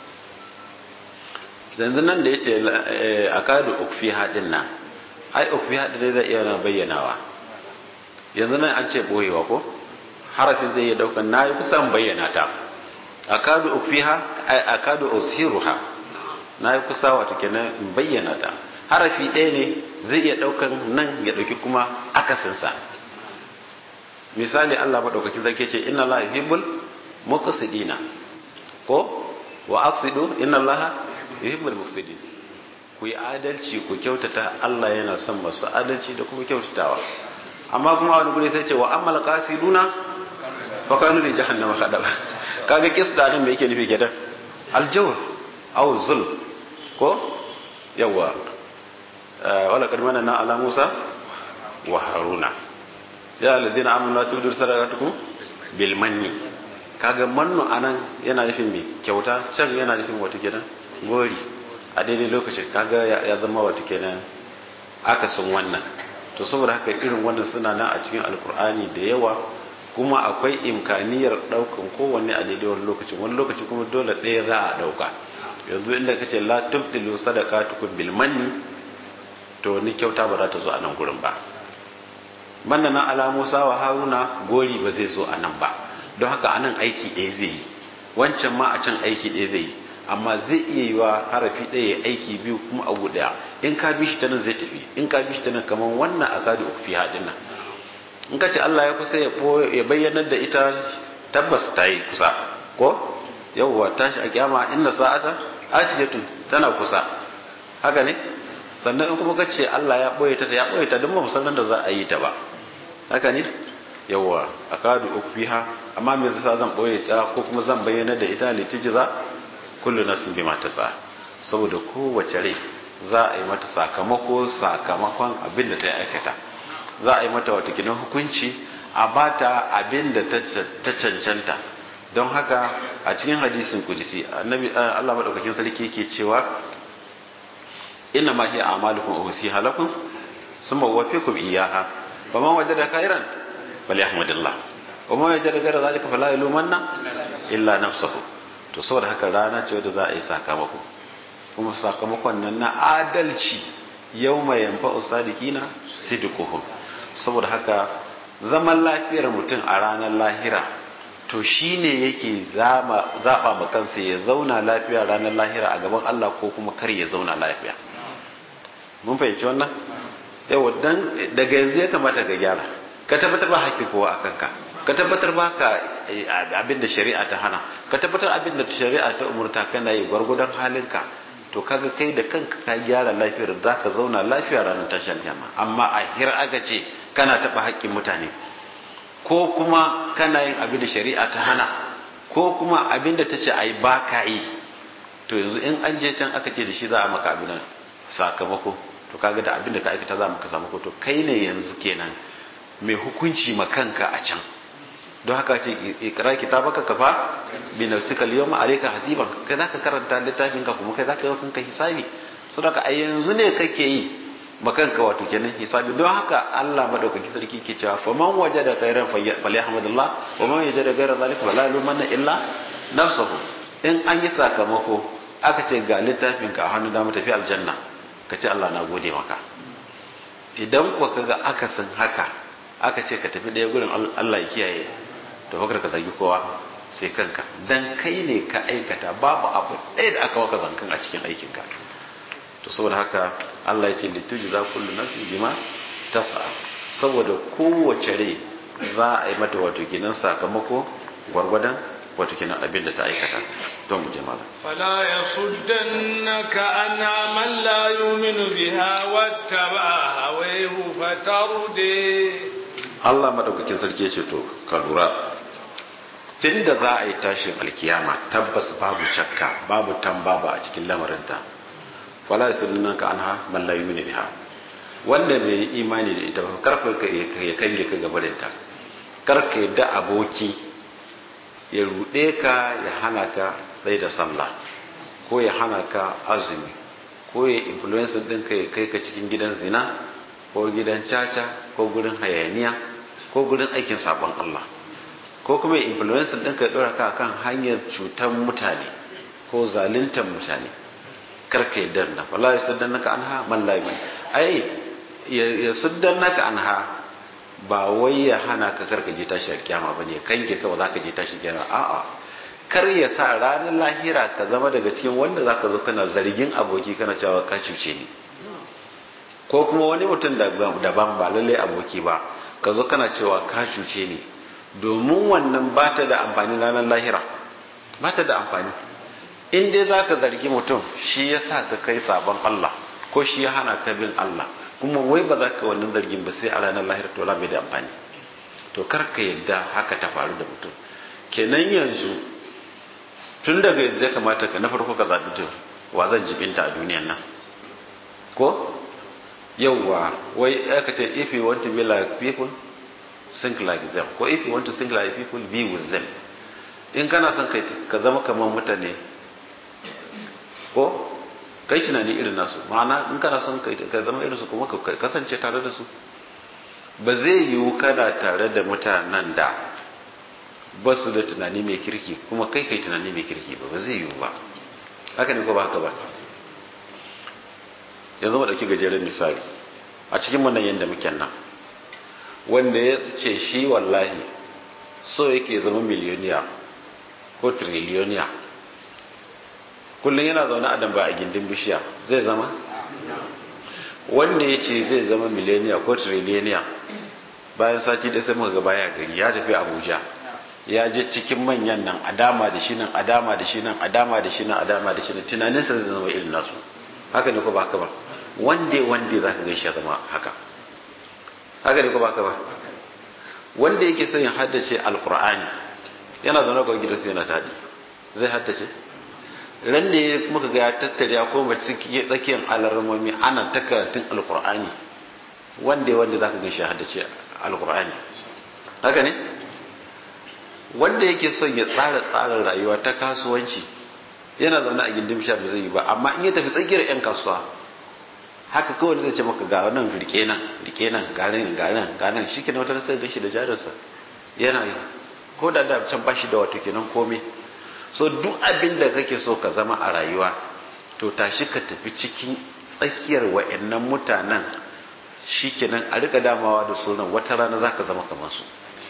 yanzu nan da yace akadu ukfi hadin nan ai ukfi hadin ne zai iya na bayyanawa. yanzu nan an ce boyewa ko harafin zai iya daukan nayi kusan bayyana ta akadu ukfiha ai akadu usiruha nayi kusa wato kenan in bayyana ta. harafi ɗaya ne zai iya daukan nan ya dauki kuma akasinsa. misali Allah madaukakin sarki ce inna Allah yuhibbul muqsidina ko wa aqsidu inna Allah yuhibbul muqsidin. ku yi adalci ku kyautata, Allah yana son masu adalci da kuma kyautatawa. amma kuma wani guri sai ce wa ammal qasiduna fa kanu li jahannama khadaba. kaga kisda nan me yake nufi kenan? aljawr aw zulm ko yawa wala kad manana ala Musa wa Haruna ya alladhina amanu la tubdu sadaqatukum bil manni. kaga manno anan yana nufin me kyauta, can yana nufin wato kenan gori a daidai lokacin. kaga ya zama wato kenan akasin wannan. to saboda haka irin wannan suna nan a cikin alkur'ani da yawa, kuma akwai imkaniyar daukan kowanne a daidai wani lokacin. wani lokaci kuma dole ɗaya za a dauka. yanzu inda kace la tubdilu sadaqatukum bil manni, to ni kyauta ba za ta zo a nan gurin ba. manna na ala Musa wa Haruna gori ba zai zo a nan ba. don haka anan aiki ɗaya zai yi, wancan ma a can aiki ɗaya zai yi. amma zai iya yi wa harafi ɗaya aiki biyu kuma abu ɗaya. in ka bi shi ta nan zai tafi, in ka bi shi ta nan kamar wannan a kadu uku fi haɗin nan. in ka ce Allah ya kusa ya bayyanar da ita, tabbas ta yi kusa ko yawwa tashi a kiyama inna sa'ata atiyatun, tana kusa haka ne. sannan in kuma ka ce Allah ya ɓoye ta ya ɓoye ta don ba mu san da za a yi ta ba, haka ne. yawwa a kadu uku fi ha, amma me zai zan ɓoye ta ko kuma zan bayyanar da ita litijiza kullu nafsin bima tasa, saboda kowace rai za a yi mata sakamako sakamakon abin da ta aikata. za a yi mata wata kinan hukunci a bata abin da ta cancanta. don haka a cikin hadisin kudisi annabi Allah madaukakin sarki yake cewa inna ma hiya a'malukum usiha lakum summa uwaffikum iyyaha faman wajada khairan falyahmadillah wa man wajada ghayra zalika fala yalumanna illa nafsuhu. to saboda haka rana ce wadda za a yi sakamako, kuma sakamakon nan na adalci yawma yanfa'u sadiqina sidquhum. saboda haka zaman lafiyar mutum a ranar lahira to shine yake zaba ma kansa ya zauna lafiya ranar lahira a gaban Allah ko kuma kar ya zauna lafiya. mun fahimci wannan? yawa dan daga yanzu ya kamata ka gyara, ka tabbatar ba haƙƙi kowa a kanka, ka tabbatar ba ka abin da shari'a ta hana, ka tabbatar abin da shari'a ta umurta kana yi gwargwadon halinka. to kaga kai da kanka ka gyara lafiyar za ka zauna lafiya ranar tashin kiyama. amma a hir aka ce kana taɓa haƙƙin mutane, ko kuma kana yin abin da shari'a ta hana, ko kuma abin da ta ce ai ba ka yi, to yanzu in an je can aka ce da shi za a maka abin sakamako, to kaga da abin da ka aikata za maka sakamako, to kai ne yanzu kenan mai hukunci ma kanka a can. don haka ce ikra kitabaka kafa bi nafsika al-yawma alayka hasiban, kai zaka karanta littafin ka kuma kai zaka yi kanka hisabi. saboda a yanzu ne kake yi makanka wato kenan hisabi. don haka Allah madaukaki sarki ke cewa faman wajada khairan falyahmadillah wa man wajada ghayra zalika fala yumanna illa nafsuhu. in an yi sakamako aka ce ga littafin ka a hannu da mu tafi aljanna, ka ce Allah na gode maka. idan kuwa kaga akasin haka aka ce ka tafi ɗaya gurin Allah ya kiyaye, to fakar ka zargi kowa sai kanka, dan kai ne ka aikata, babu abu ɗaya da aka maka zankan a cikin aikinka. to saboda haka Allah ya ce lituji za kullu nafsin bima tas'a, saboda kowace rai za a yi mata wato kinan sakamako gwargwadon wato kinan abin da ta aikata. don mu jama'a fala yasuddannaka an man la yu'minu biha wattaba hawayhu fatarde. Allah madaukakin sarki ya ce to ka lura, tunda za a yi tashin alkiyama tabbas babu shakka babu tambaba a cikin lamarinta. fala yasuddannaka anha man la yu'minu biha, wanda bai yi imani da ita ba karfa ka ya kange ka gabarinta. karka yadda aboki ya ruɗe ka ya hana ka tsaye da sallah ko ya hana ka azumi ko ya influence ɗinka ya kai ka cikin gidan zina ko gidan caca ko gurin hayaniya ko gurin aikin sabon Allah ko kuma ya influence ɗinka ya ɗora ka kan hanyar cutar mutane ko zaluntar mutane karka yi danna wala ya saddan naka anha man la ai ya saddan naka anha ba wai ya hana ka karka je tashi kiyama bane kange ka ba za ka je tashi kiyama a'a kar ya sa ranar lahira ka zama daga cikin wanda za ka zo kana zargin aboki kana cewa ka cuce ni ko kuma wani mutum daban ba lalle aboki ba ka zo kana cewa ka cuce ni domin wannan ba ta da amfani ranar lahira ba ta da amfani in dai za ka zargi mutum shi ya sa ka kai sabon Allah ko shi ya hana ka bin Allah kuma wai ba za ka wannan zargin ba sai a ranar lahira to bai da amfani to kar ka yadda haka ta faru da mutum kenan yanzu tun daga yanzu ya kamata ka na farko ka zaɓi to wa zan jibinta a duniyan nan ko yauwa wai aka ce if you want to be like people think like them ko if you want to think like people be with them in kana son ka zama kamar mutane ko kai tunani irin nasu ma'ana in kana son ka zama irin su kuma ka kasance tare da su ba zai yiwu kana tare da mutanen da ba su da tunani mai kirki kuma kai kai tunani mai kirki ba ba zai yiwu ba haka ne ko ba haka ba yanzu mu dauki gajeren misali a cikin wannan yanda muke nan wanda ya ce shi wallahi so yake zama miliyoniya ko triliyoniya kullum yana zaune a damba a gindin bishiya zai zama wanda ya ce zai zama miliyoniya ko triliyoniya bayan sati da sai muka ga baya gari ya tafi Abuja ya je cikin manyan nan a dama da shi nan a dama da shi nan a dama da shi nan a dama da shi nan tunaninsa zai zama irin nasu haka ne ko ba haka ba wanda wanda za ka gan shi zama haka haka ne ko ba haka ba wanda yake son ya haddace alkur'ani yana zaune ga gidansa yana tadi zai haddace ran ne muka ga ya tattare ya koma cikin tsakiyar alarmomi ana ta karatun alkur'ani wanda wanda za ka gan shi haddace alkur'ani haka ne wanda yake son ya tsara tsarin rayuwa ta kasuwanci yana zaune a gindin bishar da zai yi ba amma in ya tafi tsakiyar yan kasuwa haka kawai zai ce maka ga wannan rike nan rike nan garin garin garin shi kenan wata sai gashi da jarinsa yana yi ko da da can bashi da wato kenan komai so duk abin da kake so ka zama a rayuwa to tashi ka tafi cikin tsakiyar wa'annan mutanen shikenan a rika damawa da sunan wata rana zaka zama kamar su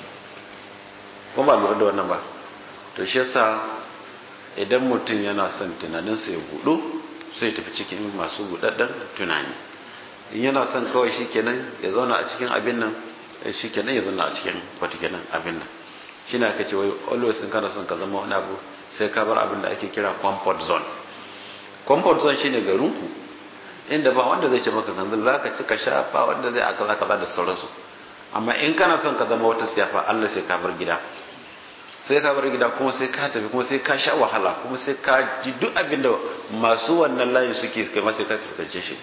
kuma ba lura da wannan ba to shi yasa idan mutum yana son tunaninsa ya budu sai tafi cikin masu budaddan tunani in yana son kawai shikenan ya zauna a cikin abin nan shikenan ya zauna a cikin wato kenan abin nan shine aka ce wai always in kana son ka zama wani abu sai ka bar abin da ake kira comfort zone comfort zone shine garinku inda ba wanda zai ce maka kanzan zaka ci ka sha ba wanda zai aka zaka da sauransu amma in kana son ka zama wata siyafa Allah sai ka bar gida sai ka bar gida kuma sai ka tafi kuma sai ka sha wahala kuma sai ka ji duk abin da masu wannan layin suke kai ma sai ka fuskance shi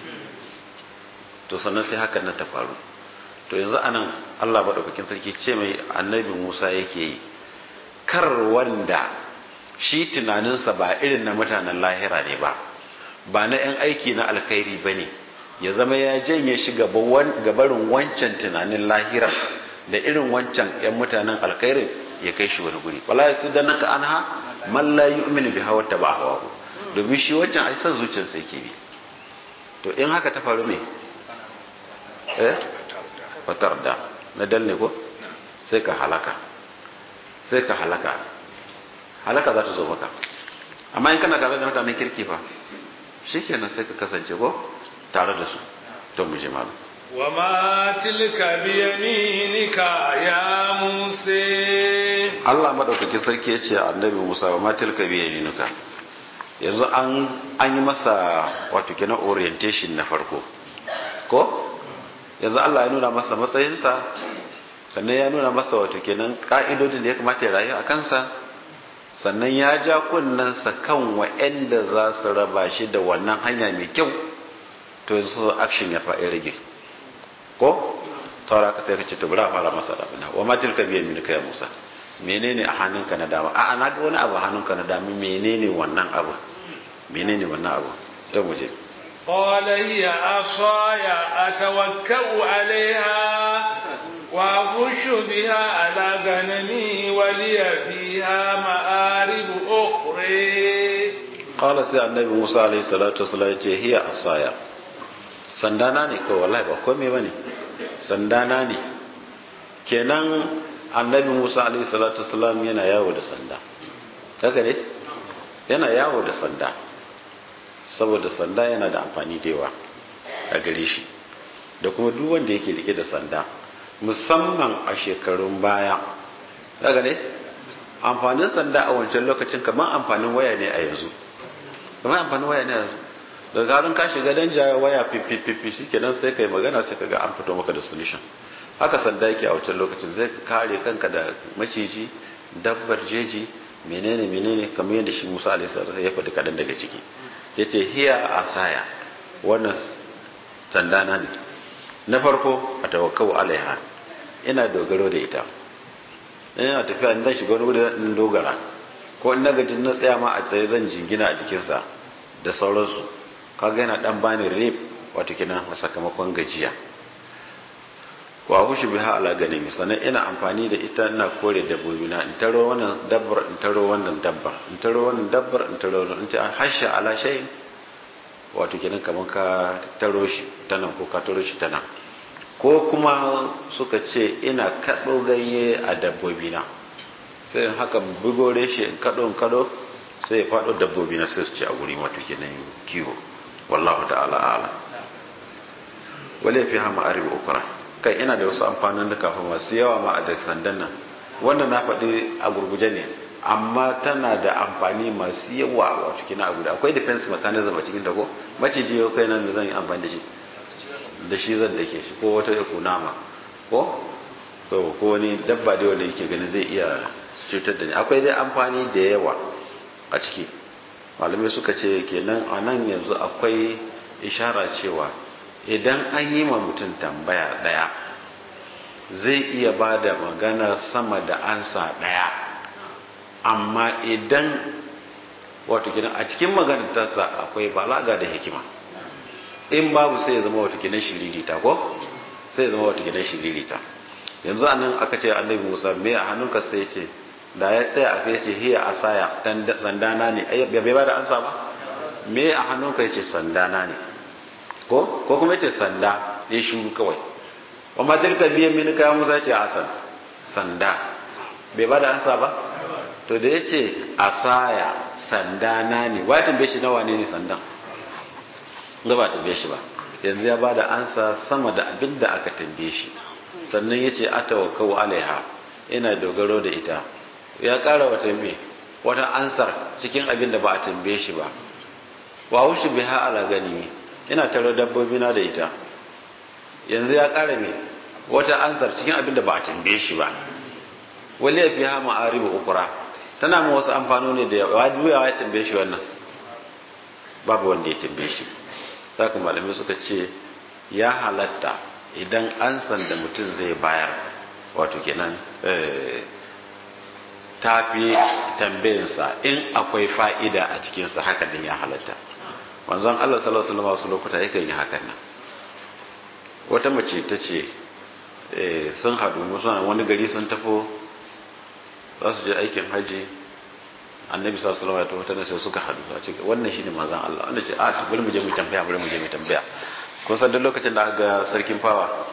to sannan sai hakan nan ta faru to yanzu anan Allah madaukakin sarki ce mai annabi Musa yake yi kar wanda shi tunaninsa ba irin na mutanen lahira ne ba ba na yan aiki na alkhairi bane ya zama ya janye shi gabarin wancan tunanin lahira da irin wancan yan mutanen alkhairin ya kai shi wani guri wala yasidanaka anha man la yu'minu biha wa tabahu domin shi wancan ai san zuciyarsa yake bi to in haka ta faru me eh fatarda na dalle ko sai ka halaka sai ka halaka halaka za ta zo maka amma in kana tare da mutanen kirki fa shikenan sai ka kasance ko tare da su to mu je malu وما تلك بيمينك يا موسى Allah madaukakin sarki ya ce annabi Musa wa ma tilka biyaminuka yanzu an an yi masa wato kenan orientation na farko ko yanzu Allah ya nuna masa matsayinsa sannan ya nuna masa wato kenan ka'idodin da ya kamata ya rayu a kansa sannan ya ja kunnansa kan wa'anda za su raba shi da wannan hanya mai kyau to yanzu action ya fa'i rage ko tsara ka sai ka ce to bura fara masa da bina wa ma tilka biya min kai Musa menene a hannunka na dama a na ga wani abu a hannunka na dama menene wannan abu menene wannan abu to mu je قال هي عصاي أتوكأ عليها وأخش بها على غنمي ولي فيها مآرب أخرى قال سي النبي موسى عليه الصلاة والسلام هي عصاي sandana ne ko wallahi ba komai bane sandana ne kenan annabi Musa alaihi salatu wassalam yana yawo da sanda haka ne yana yawo da sanda saboda sanda yana da amfani da yawa a gare shi da kuma duk wanda yake rike da sanda musamman a shekarun baya haka ne amfanin sanda a wancan lokacin kamar amfanin waya ne a yanzu kamar amfanin waya ne a yanzu da garin ka shiga danja waya fifififi shikenan sai kai magana sai kaga an fito maka da solution haka sanda yake a wancan lokacin zai kare kanka da maciji dabbar jeji menene menene kamar yadda shi Musa alaihi salatu ya faɗi kadan daga ciki yace hiya asaya wannan sandana ne na farko a tawakkau alaiha ina dogaro da ita ina tafiya in zan shiga wani wuri zan dogara ko in naga jin na tsaya ma a tsaye zan jingina a jikinsa da sauransu kaga yana dan bani relief wato kina sakamakon gajiya wa hushu biha ala ganimi sannan ina amfani da ita ina kore dabbobi na in taro wannan dabbar in taro wannan dabbar in taro wannan dabbar in taro wannan in ta hasha ala shay wato kenan kaman ka taro shi tana ko ka taro shi tana ko kuma suka ce ina kado ganye a dabbobi na sai haka bugore shi in kado in kado sai ya fado dabbobi na sai su ci a guri wato kenan kiwo wallahu ta'ala ala wale fi hama aribu ukra kai ina da wasu amfanin da kafin masu yawa ma a da sandan nan wannan na faɗi a gurguje ne amma tana da amfani masu yawa wato kina abu da akwai defense mechanism a cikin ta ko maciji yau kai nan zan yi amfani da shi da shi zan dake shi ko wata ya kunama ko ko ko wani dabba da wanda yake ganin zai iya cutar da ni akwai dai amfani da yawa a ciki malamai suka ce kenan a nan yanzu akwai ishara cewa idan an yi ma mutum tambaya daya zai iya ba da magana sama da ansa daya amma idan wato kenan a cikin maganar tasa akwai balaga da hikima in babu sai ya zama wato kenan shiririta ko sai ya zama wato kenan shiririta yanzu anan aka ce annabi Musa me a hannunka sai ya ce da ya tsaya a kai ce hiya asaya sandana ne bai ba da ansa ba me a hannunka yace sandana ne ko ko kuma yace sanda ya shuru kawai amma tilka biyan min ka Musa yace asan sanda bai ba da ansa ba to da yace asaya sandana ne wai tambaye shi nawa ne ne sandan da ba tambaye shi ba yanzu ya ba da ansa sama da abin da aka tambaye shi sannan yace atawakkau alaiha ina dogaro da ita ya kara wata me wata ansar cikin abin da ba a tambaye shi ba wa wushi biha ala ganimi ina taro dabbobi na da ita yanzu ya kara me wata ansar cikin abin da ba a tambaye shi ba wali ya fiha ma'aribu ukra tana mu wasu amfanoni da yawa duya ya tambaye shi wannan babu wanda ya tambaye shi saka malamai suka ce ya halatta idan ansan da mutum zai bayar wato kenan eh tafi tambayinsa in akwai fa'ida a cikinsa haka din ya halatta manzon Allah sallallahu alaihi wasallam wasu lokuta yakan yi hakan nan wata mace ta ce sun haɗu musamman wani gari sun tafo za su je aikin haji annabi sallallahu alaihi wasallam ya tafi sai suka haɗu a ce wannan shine manzon Allah wanda ce a bari mu je mu tambaya bari mu je mu tambaya kun san duk lokacin da aka ga sarkin fawa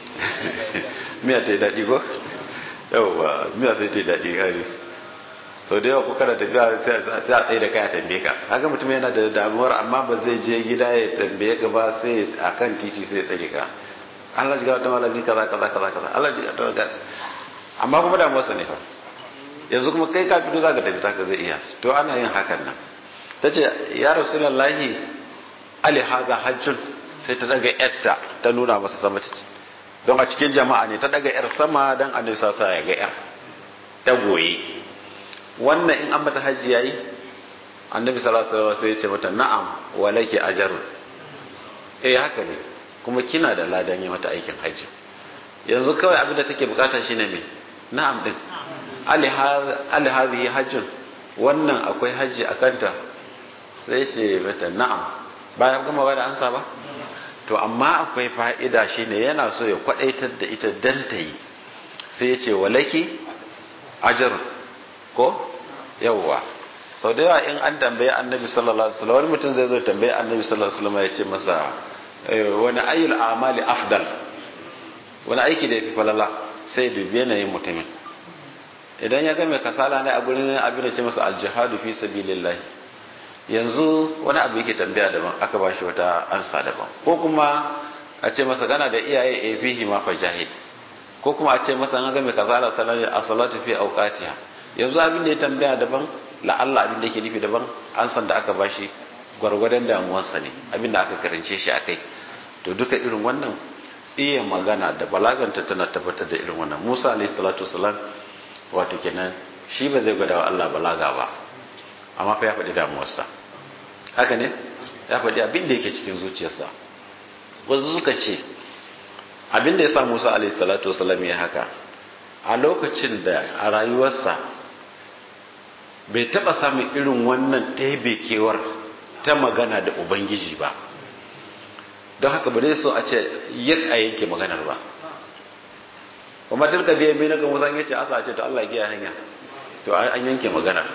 miya ta yi daɗi ko yawwa miya sai ta yi daɗi hari sau da yawa ko kana tafiya sai a tsaye da kai a tambaye ka haka mutum yana da damuwar amma ba zai je gida ya tambaye ka ba sai a kan titi sai ya tsare ka Allah ji ga wata malami kaza kaza kaza kaza Allah ji ga wata amma kuma damuwarsa ne fa yanzu kuma kai ka fito zaka tafi ka zai iya to ana yin hakan nan tace ya rasulullahi ali haza hajjun sai ta daga yarta ta nuna masa sama tace don a cikin jama'a ne ta daga yar sama dan annabi sallallahu alaihi wasallam ya ga yar ta goyi wannan in an mata hajji yayi annabi sallallahu alaihi wasallam sai ya ce mata na'am walaki ajrun eh haka ne kuma kina da ladan yi mata aikin hajji yanzu kawai abin da take bukata shine me na'am din ali hadhihi hajjun, wannan akwai haji akanta? sai ce mata na'am, bayan gama ba da ansa ba. To amma akwai fa'ida shine yana so ya kwadaitar da ita dan ta yi, sai ya ce walaki ajrun ko yawwa. sau da yawa in an tambaye annabi sallallahu alaihi wasallam, wani mutum zai zo tambaye annabi sallallahu alaihi wasallam ya ce masa wani ayyul amali afdal, wani aiki da yafi falala, sai dubi yanayin mutumin. idan ya ga mai kasala ne a gurin abin da ce masa aljihadu fi sabilillah, yanzu wani abu yake tambaya daban, aka bashi wata ansa daban. ko kuma a ce masa gana da iyaye a fihi ma fajahid, ko kuma a ce masa an ga mai kasala as-salatu fi awqatiha, yanzu abin da ya tambaya daban, la'alla abin da yake nufi daban, an san da aka bashi gwargwadon damuwarsa ne, abin da aka karance shi akai. to duka irin wannan iya magana da balaganta tana tabbatar da irin wannan. Musa alayhi salatu wasalam wato kenan shi ba zai gwada wa Allah balaga ba, amma fa ya faɗi damuwarsa, haka ne, ya faɗi abin da yake cikin zuciyarsa. wasu suka ce abin da ya sa Musa alayhi salatu wasalam ya haka, a lokacin da a rayuwarsa bai taba samun irin wannan ɗebe kewar ta magana da ubangiji ba, don haka ba zai so a ce yin a yanke maganar ba. kuma tilka biya mai na ga musan yace asa ce to Allah ya hanya, to an yanke maganar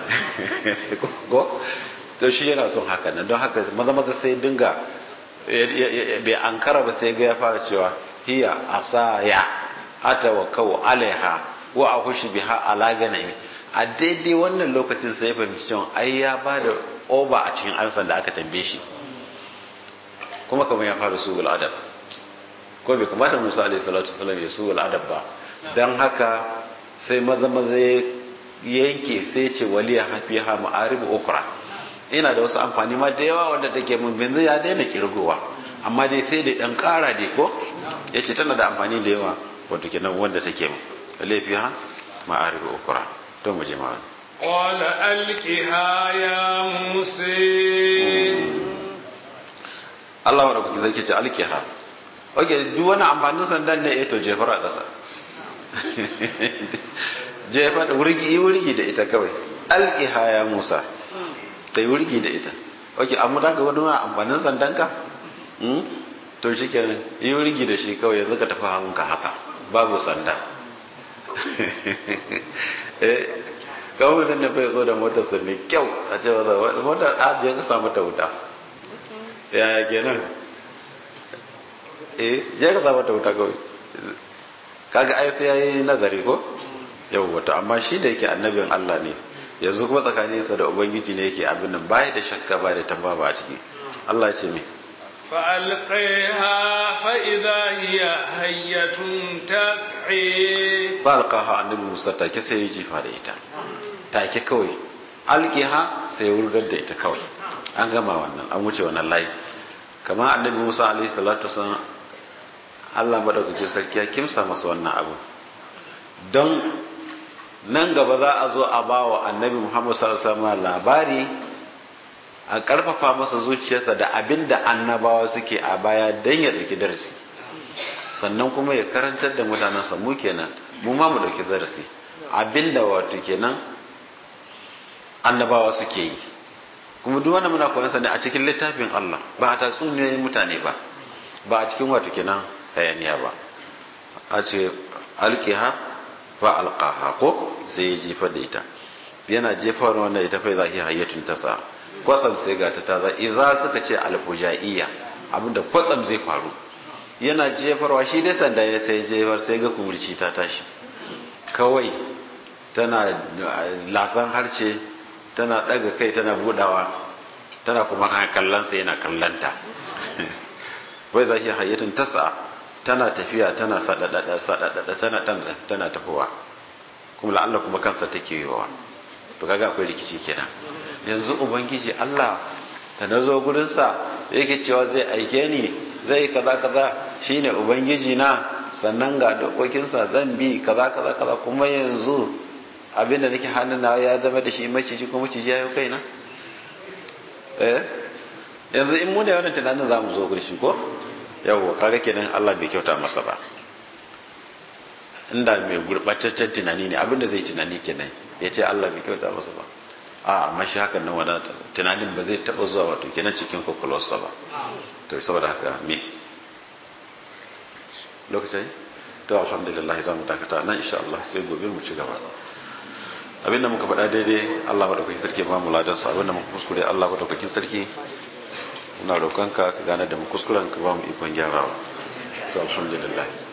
ko to shi yana son haka nan, don haka maza maza sai dinga bai ankara ba, sai ga ya fara cewa hiya asaya atawakkau alaiha wa ahushi biha ala ganami. a daidai wannan lokacin sai ya fahimci cewa ai ya ba da oba a cikin ansan da aka tambaye shi, kuma kamar ya fara su'ul adab, ko bai kamata Musa alaihi salatu wasallam ya su'ul adab ba. dan haka sai maza maza yanke sai ce waliya hafiha ma'arib ukra, ina da wasu amfani ma da yawa wanda take mun binzu ya daina kirgowa, amma dai sai da dan kara dai ko yace tana da amfani da yawa wato kenan wanda take mun lafiha ma'arib ukra. to mu je ma qala alqiha ya musa, Allah wa rabbi zai ce alqiha. oke duk wani amfanin sandan ne eh to jefar a kasa jefa da wurgi wurgi da ita kawai, alqiha ya musa, kai wurgi da ita. oke amma da ga wani amfanin sandan ka hmm to shikenan yi wurgi da shi kawai, yanzu ka tafi hannunka haka babu sanda. eh kawai mutum ne fa zo da motar sa mai kyau, a ce masa motar ajiye ka samu ta wuta, ya kenan eh je ka samu ta wuta kawai, kaga ai sai yayi nazari ko yau wato. amma shi da yake annabin Allah ne, yanzu kuma tsakaninsa da ubangiji ne yake abin nan, bai da shakka bai da tambaba a ciki. Allah ya ce me فألقيها فإذا هي هية تسعي. فألقاها النبي موسى take sai ya jifa da ita take kawai, alqiha sai ya wurgar da ita kawai, an gama wannan, an wuce wannan layi. kamar annabi Musa alaihi salatu wasallam Allah madaukakin sarki ya kimsa masa wannan abu, don nan gaba za a zo a bawa annabi Muhammad sallallahu alaihi wasallam labari, a karfafa masa zuciyarsa da abinda annabawa suke a baya don ya dauki darasi, sannan kuma ya karantar da mutanensa mu kenan mu ma mu dauki darasi abinda wato kenan annabawa suke yi. kuma duk wannan muna koyon sa ne a cikin littafin Allah, ba a tatsuniyoyin mutane ba, ba a cikin wato kenan hayaniya ba. a ce alqiha fa alqaha ko sai ya jefa da ita, yana jefa wannan ita fa zahi hayyatun tasa, kwatsam sai ga ta taza. iza suka ce alfujaiya, abinda kwatsam zai faru, yana jefarwa shi dai sanda ya sai jefar sai ga kumurci ta tashi kawai, tana lasan harce, tana daga kai, tana budawa, tana kuma kallon sa yana kallanta. wai zaki hayyatun tasa, tana tafiya, tana sadadada sadadada, tana tana tafowa, kuma la'alla kuma kansa take yiwa. to kaga akwai rikici kenan. yanzu ubangiji Allah da nazo gurin sa yake cewa zai aike ni, zai kaza kaza, shine ubangiji na, sannan ga dokokin sa zan bi kaza kaza kaza, kuma yanzu abinda nake hannun na ya zama da shi maciji, kuma maciji yayi kaina. eh yanzu in mu da wannan tunanin zamu zo gurin shi ko yawo, kaga kenan Allah bai kyauta masa ba. inda mai gurbataccen tunani ne abinda zai tunani kenan ya ce Allah bai kyauta masa ba a amma shi hakan nan wadata tunanin ba zai taba zuwa wato kenan cikin kokolwarsa ba to saboda haka me lokacin to alhamdulillah za mu dakata nan insha Allah sai gobe mu ci gaba abinda muka faɗa daidai Allah madaukakin sarki ba mu ladan sa abinda muka kuskure Allah madaukakin sarki muna roƙonka ka gane da mu kuskuren ka ba mu ikon gyarawa to alhamdulillah